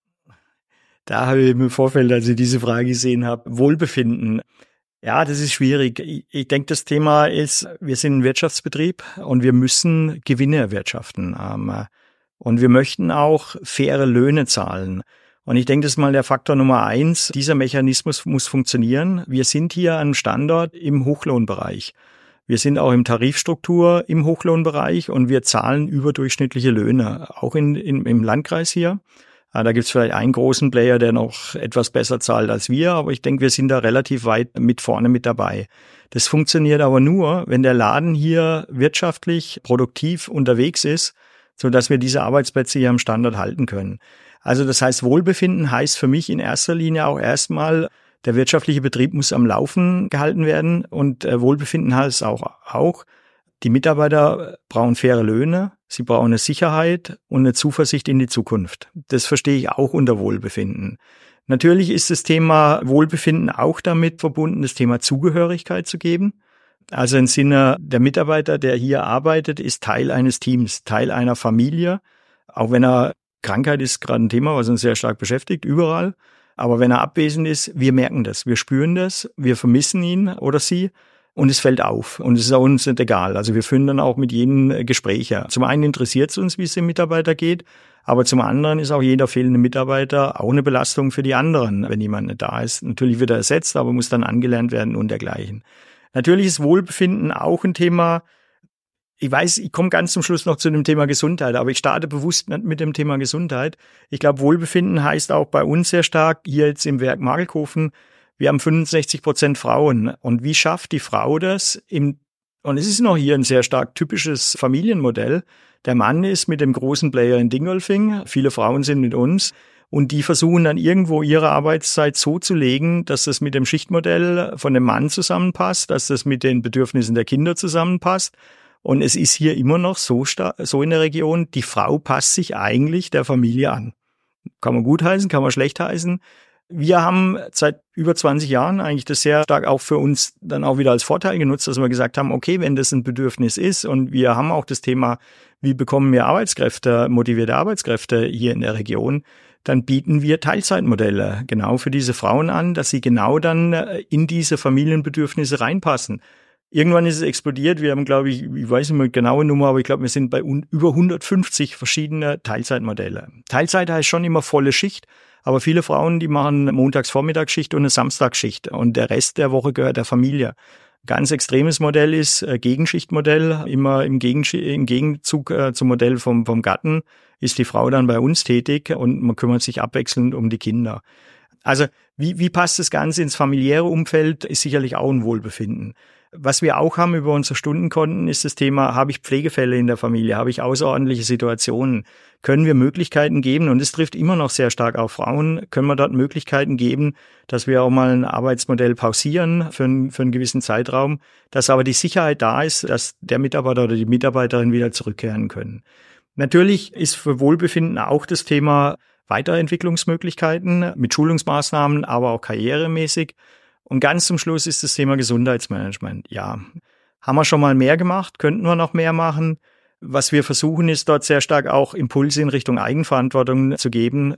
Da habe ich im Vorfeld, als ich diese Frage gesehen habe, Wohlbefinden. Ja, das ist schwierig. Ich denke, das Thema ist, wir sind ein Wirtschaftsbetrieb und wir müssen Gewinne erwirtschaften. Und wir möchten auch faire Löhne zahlen. Und ich denke, das ist mal der Faktor Nummer 1. Dieser Mechanismus muss funktionieren. Wir sind hier an einem Standort im Hochlohnbereich. Wir sind auch im Tarifstruktur im Hochlohnbereich und wir zahlen überdurchschnittliche Löhne, auch im Landkreis hier. Da gibt es vielleicht einen großen Player, der noch etwas besser zahlt als wir, aber ich denke, wir sind da relativ weit mit vorne mit dabei. Das funktioniert aber nur, wenn der Laden hier wirtschaftlich produktiv unterwegs ist, sodass wir diese Arbeitsplätze hier am Standort halten können. Also das heißt, Wohlbefinden heißt für mich in erster Linie auch erstmal, der wirtschaftliche Betrieb muss am Laufen gehalten werden und Wohlbefinden heißt auch, die Mitarbeiter brauchen faire Löhne, sie brauchen eine Sicherheit und eine Zuversicht in die Zukunft. Das verstehe ich auch unter Wohlbefinden. Natürlich ist das Thema Wohlbefinden auch damit verbunden, das Thema Zugehörigkeit zu geben. Also im Sinne, der Mitarbeiter, der hier arbeitet, ist Teil eines Teams, Teil einer Familie. Auch wenn Krankheit ist gerade ein Thema, was uns sehr stark beschäftigt, überall. Aber wenn er abwesend ist, wir merken das, wir spüren das, wir vermissen ihn oder sie. Und es fällt auf. Und es ist auch uns nicht egal. Also wir führen dann auch mit jedem Gespräche. Zum einen interessiert es uns, wie es dem Mitarbeiter geht. Aber zum anderen ist auch jeder fehlende Mitarbeiter auch eine Belastung für die anderen, wenn jemand nicht da ist. Natürlich wird er ersetzt, aber muss dann angelernt werden und dergleichen. Natürlich ist Wohlbefinden auch ein Thema. Ich weiß, ich komme ganz zum Schluss noch zu dem Thema Gesundheit, aber ich starte bewusst nicht mit dem Thema Gesundheit. Ich glaube, Wohlbefinden heißt auch bei uns sehr stark, hier jetzt im Werk Magelkofen, wir haben 65% Frauen. Und wie schafft die Frau das? Und es ist noch hier ein sehr stark typisches Familienmodell. Der Mann ist mit dem großen Player in Dingolfing, viele Frauen sind mit uns und die versuchen dann irgendwo ihre Arbeitszeit so zu legen, dass das mit dem Schichtmodell von dem Mann zusammenpasst, dass das mit den Bedürfnissen der Kinder zusammenpasst. Und es ist hier immer noch so in der Region, die Frau passt sich eigentlich der Familie an. Kann man gut heißen, kann man schlecht heißen. Wir haben seit über 20 Jahren eigentlich das sehr stark auch für uns dann auch wieder als Vorteil genutzt, dass wir gesagt haben, okay, wenn das ein Bedürfnis ist und wir haben auch das Thema, wie bekommen wir Arbeitskräfte, motivierte Arbeitskräfte hier in der Region, dann bieten wir Teilzeitmodelle genau für diese Frauen an, dass sie genau dann in diese Familienbedürfnisse reinpassen. Irgendwann ist es explodiert. Wir haben, glaube ich weiß nicht mehr die genaue Nummer, aber ich glaube, wir sind bei über 150 verschiedene Teilzeitmodelle. Teilzeit heißt schon immer volle Schicht, aber viele Frauen, die machen Montags-Vormittagsschicht und eine Samstagsschicht und der Rest der Woche gehört der Familie. Ganz extremes Modell ist Gegenschichtmodell. Immer im Gegenzug zum Modell vom Gatten ist die Frau dann bei uns tätig und man kümmert sich abwechselnd um die Kinder. Also wie passt das Ganze ins familiäre Umfeld, ist sicherlich auch ein Wohlbefinden. Was wir auch haben über unsere Stundenkonten ist das Thema, habe ich Pflegefälle in der Familie, habe ich außerordentliche Situationen, können wir Möglichkeiten geben, und es trifft immer noch sehr stark auf Frauen, können wir dort Möglichkeiten geben, dass wir auch mal ein Arbeitsmodell pausieren für einen gewissen Zeitraum, dass aber die Sicherheit da ist, dass der Mitarbeiter oder die Mitarbeiterin wieder zurückkehren können. Natürlich ist für Wohlbefinden auch das Thema Weiterentwicklungsmöglichkeiten mit Schulungsmaßnahmen, aber auch karrieremäßig. Und ganz zum Schluss ist das Thema Gesundheitsmanagement. Ja, haben wir schon mal mehr gemacht, könnten wir noch mehr machen. Was wir versuchen, ist dort sehr stark auch Impulse in Richtung Eigenverantwortung zu geben.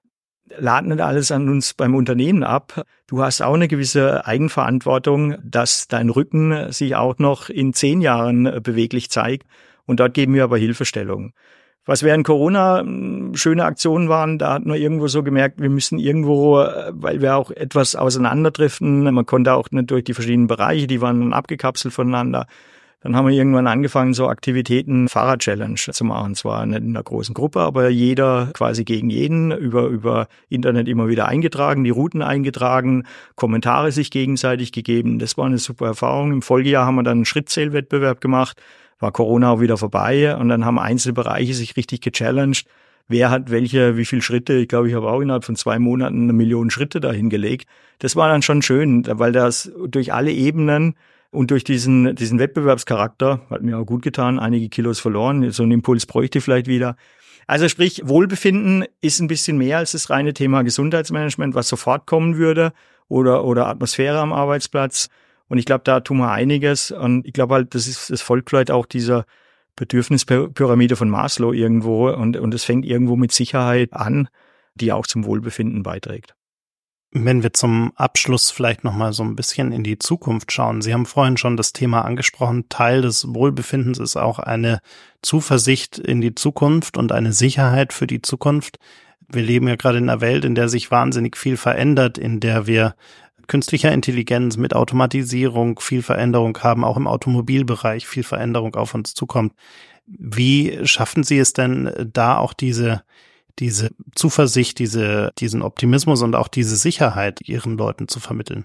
Lad nicht alles an uns beim Unternehmen ab. Du hast auch eine gewisse Eigenverantwortung, dass dein Rücken sich auch noch in 10 Jahren beweglich zeigt. Und dort geben wir aber Hilfestellung. Was während Corona schöne Aktionen waren, da hat man irgendwo so gemerkt, wir müssen irgendwo, weil wir auch etwas auseinanderdriften, man konnte auch nicht durch die verschiedenen Bereiche, die waren dann abgekapselt voneinander. Dann haben wir irgendwann angefangen, so Aktivitäten, Fahrrad-Challenge zu machen. Zwar nicht in einer großen Gruppe, aber jeder quasi gegen jeden, über Internet immer wieder eingetragen, die Routen eingetragen, Kommentare sich gegenseitig gegeben. Das war eine super Erfahrung. Im Folgejahr haben wir dann einen Schrittzählwettbewerb gemacht. War Corona auch wieder vorbei und dann haben einzelne Bereiche sich richtig gechallenged. Wer hat wie viele Schritte? Ich glaube, ich habe auch innerhalb von 2 Monaten 1 Million Schritte dahin gelegt. Das war dann schon schön, weil das durch alle Ebenen und durch diesen Wettbewerbscharakter, hat mir auch gut getan, einige Kilos verloren, so einen Impuls bräuchte ich vielleicht wieder. Also sprich, Wohlbefinden ist ein bisschen mehr als das reine Thema Gesundheitsmanagement, was sofort kommen würde, oder Atmosphäre am Arbeitsplatz. Und ich glaube, da tun wir einiges. Und ich glaube halt, das folgt vielleicht auch dieser Bedürfnispyramide von Maslow irgendwo. Und es fängt irgendwo mit Sicherheit an, die auch zum Wohlbefinden beiträgt. Wenn wir zum Abschluss vielleicht nochmal so ein bisschen in die Zukunft schauen. Sie haben vorhin schon das Thema angesprochen. Teil des Wohlbefindens ist auch eine Zuversicht in die Zukunft und eine Sicherheit für die Zukunft. Wir leben ja gerade in einer Welt, in der sich wahnsinnig viel verändert, in der wir künstlicher Intelligenz mit Automatisierung viel Veränderung haben, auch im Automobilbereich viel Veränderung auf uns zukommt. Wie schaffen Sie es denn da auch diese Zuversicht, diesen Optimismus und auch diese Sicherheit Ihren Leuten zu vermitteln?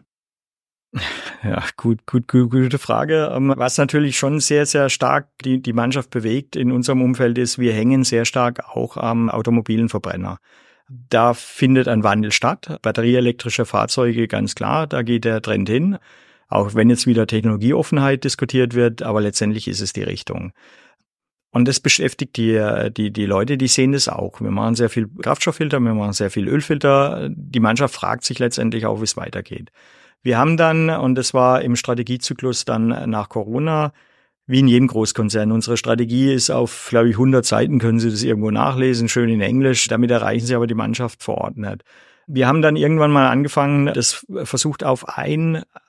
Ja, gute Frage. Was natürlich schon sehr, sehr stark die Mannschaft bewegt in unserem Umfeld ist, wir hängen sehr stark auch am automobilen Verbrenner. Da findet ein Wandel statt. Batterieelektrische Fahrzeuge, ganz klar, da geht der Trend hin. Auch wenn jetzt wieder Technologieoffenheit diskutiert wird, aber letztendlich ist es die Richtung. Und das beschäftigt die Leute, die sehen das auch. Wir machen sehr viel Kraftstofffilter, wir machen sehr viel Ölfilter. Die Mannschaft fragt sich letztendlich auch, wie es weitergeht. Wir haben dann, und das war im Strategiezyklus dann nach Corona, wie in jedem Großkonzern. Unsere Strategie ist auf, glaube ich, 100 Seiten, können Sie das irgendwo nachlesen, schön in Englisch. Damit erreichen Sie aber die Mannschaft vor Ort nicht. Wir haben dann irgendwann mal angefangen, das versucht auf ein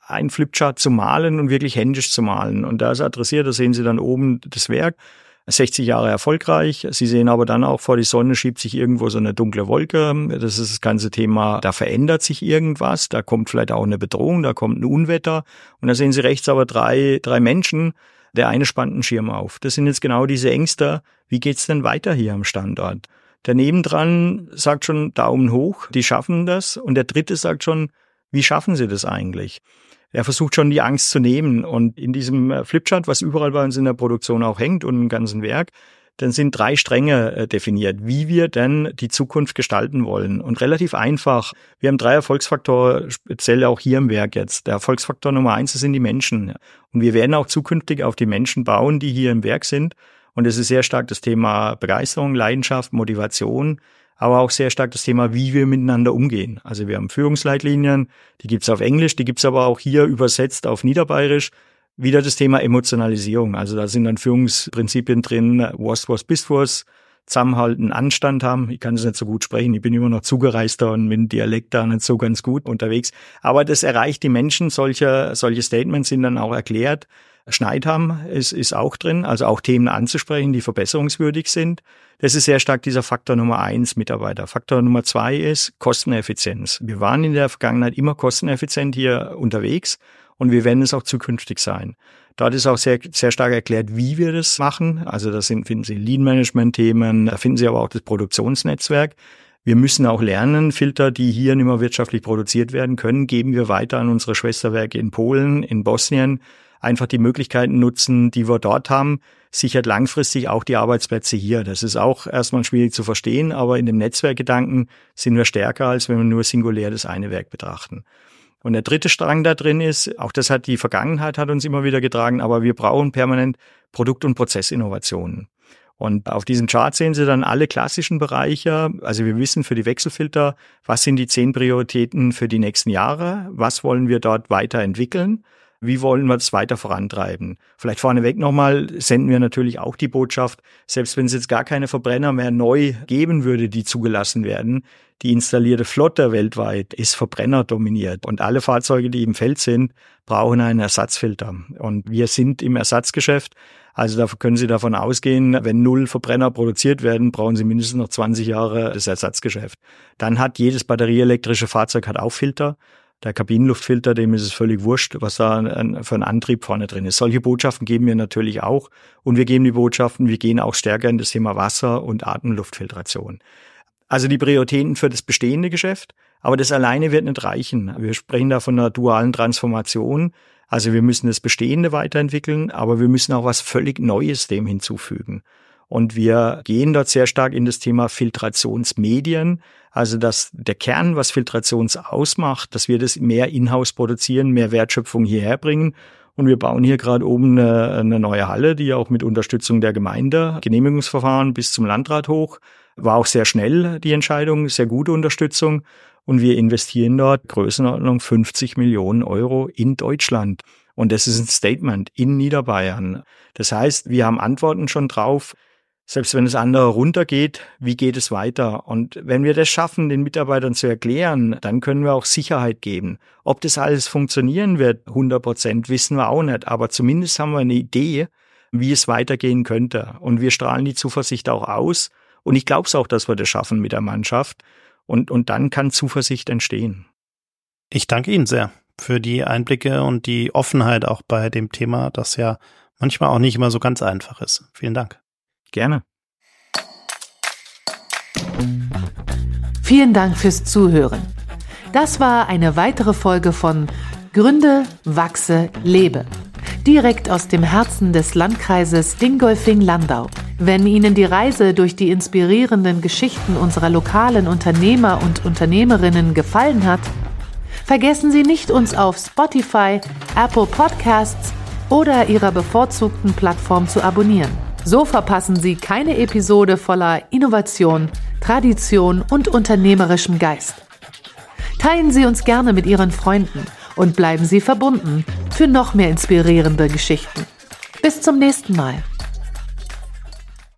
ein Flipchart zu malen und wirklich händisch zu malen. Und da ist adressiert, da sehen Sie dann oben das Werk, 60 Jahre erfolgreich. Sie sehen aber dann auch, vor die Sonne schiebt sich irgendwo so eine dunkle Wolke. Das ist das ganze Thema, da verändert sich irgendwas, da kommt vielleicht auch eine Bedrohung, da kommt ein Unwetter. Und da sehen Sie rechts aber drei Menschen. Der eine spannt einen Schirm auf. Das sind jetzt genau diese Ängste. Wie geht's denn weiter hier am Standort? Der nebendran sagt schon Daumen hoch, die schaffen das. Und der dritte sagt schon, wie schaffen sie das eigentlich? Er versucht schon, die Angst zu nehmen. Und in diesem Flipchart, was überall bei uns in der Produktion auch hängt und im ganzen Werk, dann sind 3 Stränge definiert, wie wir denn die Zukunft gestalten wollen. Und relativ einfach. Wir haben 3 Erfolgsfaktoren, speziell auch hier im Werk jetzt. Der Erfolgsfaktor Nummer 1 sind die Menschen. Und wir werden auch zukünftig auf die Menschen bauen, die hier im Werk sind. Und es ist sehr stark das Thema Begeisterung, Leidenschaft, Motivation, aber auch sehr stark das Thema, wie wir miteinander umgehen. Also wir haben Führungsleitlinien, die gibt's auf Englisch, die gibt's aber auch hier übersetzt auf Niederbayerisch. Wieder das Thema Emotionalisierung. Also da sind dann Führungsprinzipien drin, was bist was, zusammenhalten, Anstand haben. Ich kann es nicht so gut sprechen, ich bin immer noch Zugereister und mit dem Dialekt da nicht so ganz gut unterwegs. Aber das erreicht die Menschen, solche Statements sind dann auch erklärt. Schneid haben ist auch drin, also auch Themen anzusprechen, die verbesserungswürdig sind. Das ist sehr stark dieser Faktor Nummer 1, Mitarbeiter. Faktor Nummer 2 ist Kosteneffizienz. Wir waren in der Vergangenheit immer kosteneffizient hier unterwegs. Und wir werden es auch zukünftig sein. Dort ist auch sehr, sehr stark erklärt, wie wir das machen. Also da finden Sie Lean-Management-Themen, da finden Sie aber auch das Produktionsnetzwerk. Wir müssen auch lernen, Filter, die hier nicht mehr wirtschaftlich produziert werden können, geben wir weiter an unsere Schwesterwerke in Polen, in Bosnien. Einfach die Möglichkeiten nutzen, die wir dort haben, sichert langfristig auch die Arbeitsplätze hier. Das ist auch erstmal schwierig zu verstehen, aber in dem Netzwerkgedanken sind wir stärker, als wenn wir nur singulär das eine Werk betrachten. Und der dritte Strang da drin ist, auch das hat die Vergangenheit hat uns immer wieder getragen, aber wir brauchen permanent Produkt- und Prozessinnovationen. Und auf diesem Chart sehen Sie dann alle klassischen Bereiche. Also wir wissen für die Wechselfilter, was sind die 10 Prioritäten für die nächsten Jahre? Was wollen wir dort weiterentwickeln? Wie wollen wir das weiter vorantreiben? Vielleicht vorneweg nochmal senden wir natürlich auch die Botschaft, selbst wenn es jetzt gar keine Verbrenner mehr neu geben würde, die zugelassen werden, die installierte Flotte weltweit ist Verbrenner dominiert. Und alle Fahrzeuge, die im Feld sind, brauchen einen Ersatzfilter. Und wir sind im Ersatzgeschäft. Also da können Sie davon ausgehen, wenn 0 Verbrenner produziert werden, brauchen Sie mindestens noch 20 Jahre das Ersatzgeschäft. Dann hat jedes batterieelektrische Fahrzeug hat auch Filter. Der Kabinenluftfilter, dem ist es völlig wurscht, was da für ein Antrieb vorne drin ist. Solche Botschaften geben wir natürlich auch. Und wir geben die Botschaften, wir gehen auch stärker in das Thema Wasser- und Atemluftfiltration. Also die Prioritäten für das bestehende Geschäft. Aber das alleine wird nicht reichen. Wir sprechen da von einer dualen Transformation. Also wir müssen das Bestehende weiterentwickeln, aber wir müssen auch was völlig Neues dem hinzufügen. Und wir gehen dort sehr stark in das Thema Filtrationsmedien. Also dass der Kern, was Filtrations ausmacht, dass wir das mehr in-house produzieren, mehr Wertschöpfung hierher bringen. Und wir bauen hier gerade oben eine neue Halle, die auch mit Unterstützung der Gemeinde, Genehmigungsverfahren bis zum Landrat hoch, war auch sehr schnell die Entscheidung, sehr gute Unterstützung. Und wir investieren dort Größenordnung 50 Millionen Euro in Deutschland. Und das ist ein Statement in Niederbayern. Das heißt, wir haben Antworten schon drauf. Selbst wenn das andere runtergeht, wie geht es weiter? Und wenn wir das schaffen, den Mitarbeitern zu erklären, dann können wir auch Sicherheit geben. Ob das alles funktionieren wird, 100%, wissen wir auch nicht. Aber zumindest haben wir eine Idee, wie es weitergehen könnte. Und wir strahlen die Zuversicht auch aus. Und ich glaube es auch, dass wir das schaffen mit der Mannschaft. Und dann kann Zuversicht entstehen. Ich danke Ihnen sehr für die Einblicke und die Offenheit auch bei dem Thema, das ja manchmal auch nicht immer so ganz einfach ist. Vielen Dank. Gerne. Vielen Dank fürs Zuhören. Das war eine weitere Folge von Gründe, Wachse, Lebe. Direkt aus dem Herzen des Landkreises Dingolfing-Landau. Wenn Ihnen die Reise durch die inspirierenden Geschichten unserer lokalen Unternehmer und Unternehmerinnen gefallen hat, vergessen Sie nicht, uns auf Spotify, Apple Podcasts oder Ihrer bevorzugten Plattform zu abonnieren. So verpassen Sie keine Episode voller Innovation, Tradition und unternehmerischem Geist. Teilen Sie uns gerne mit Ihren Freunden und bleiben Sie verbunden für noch mehr inspirierende Geschichten. Bis zum nächsten Mal.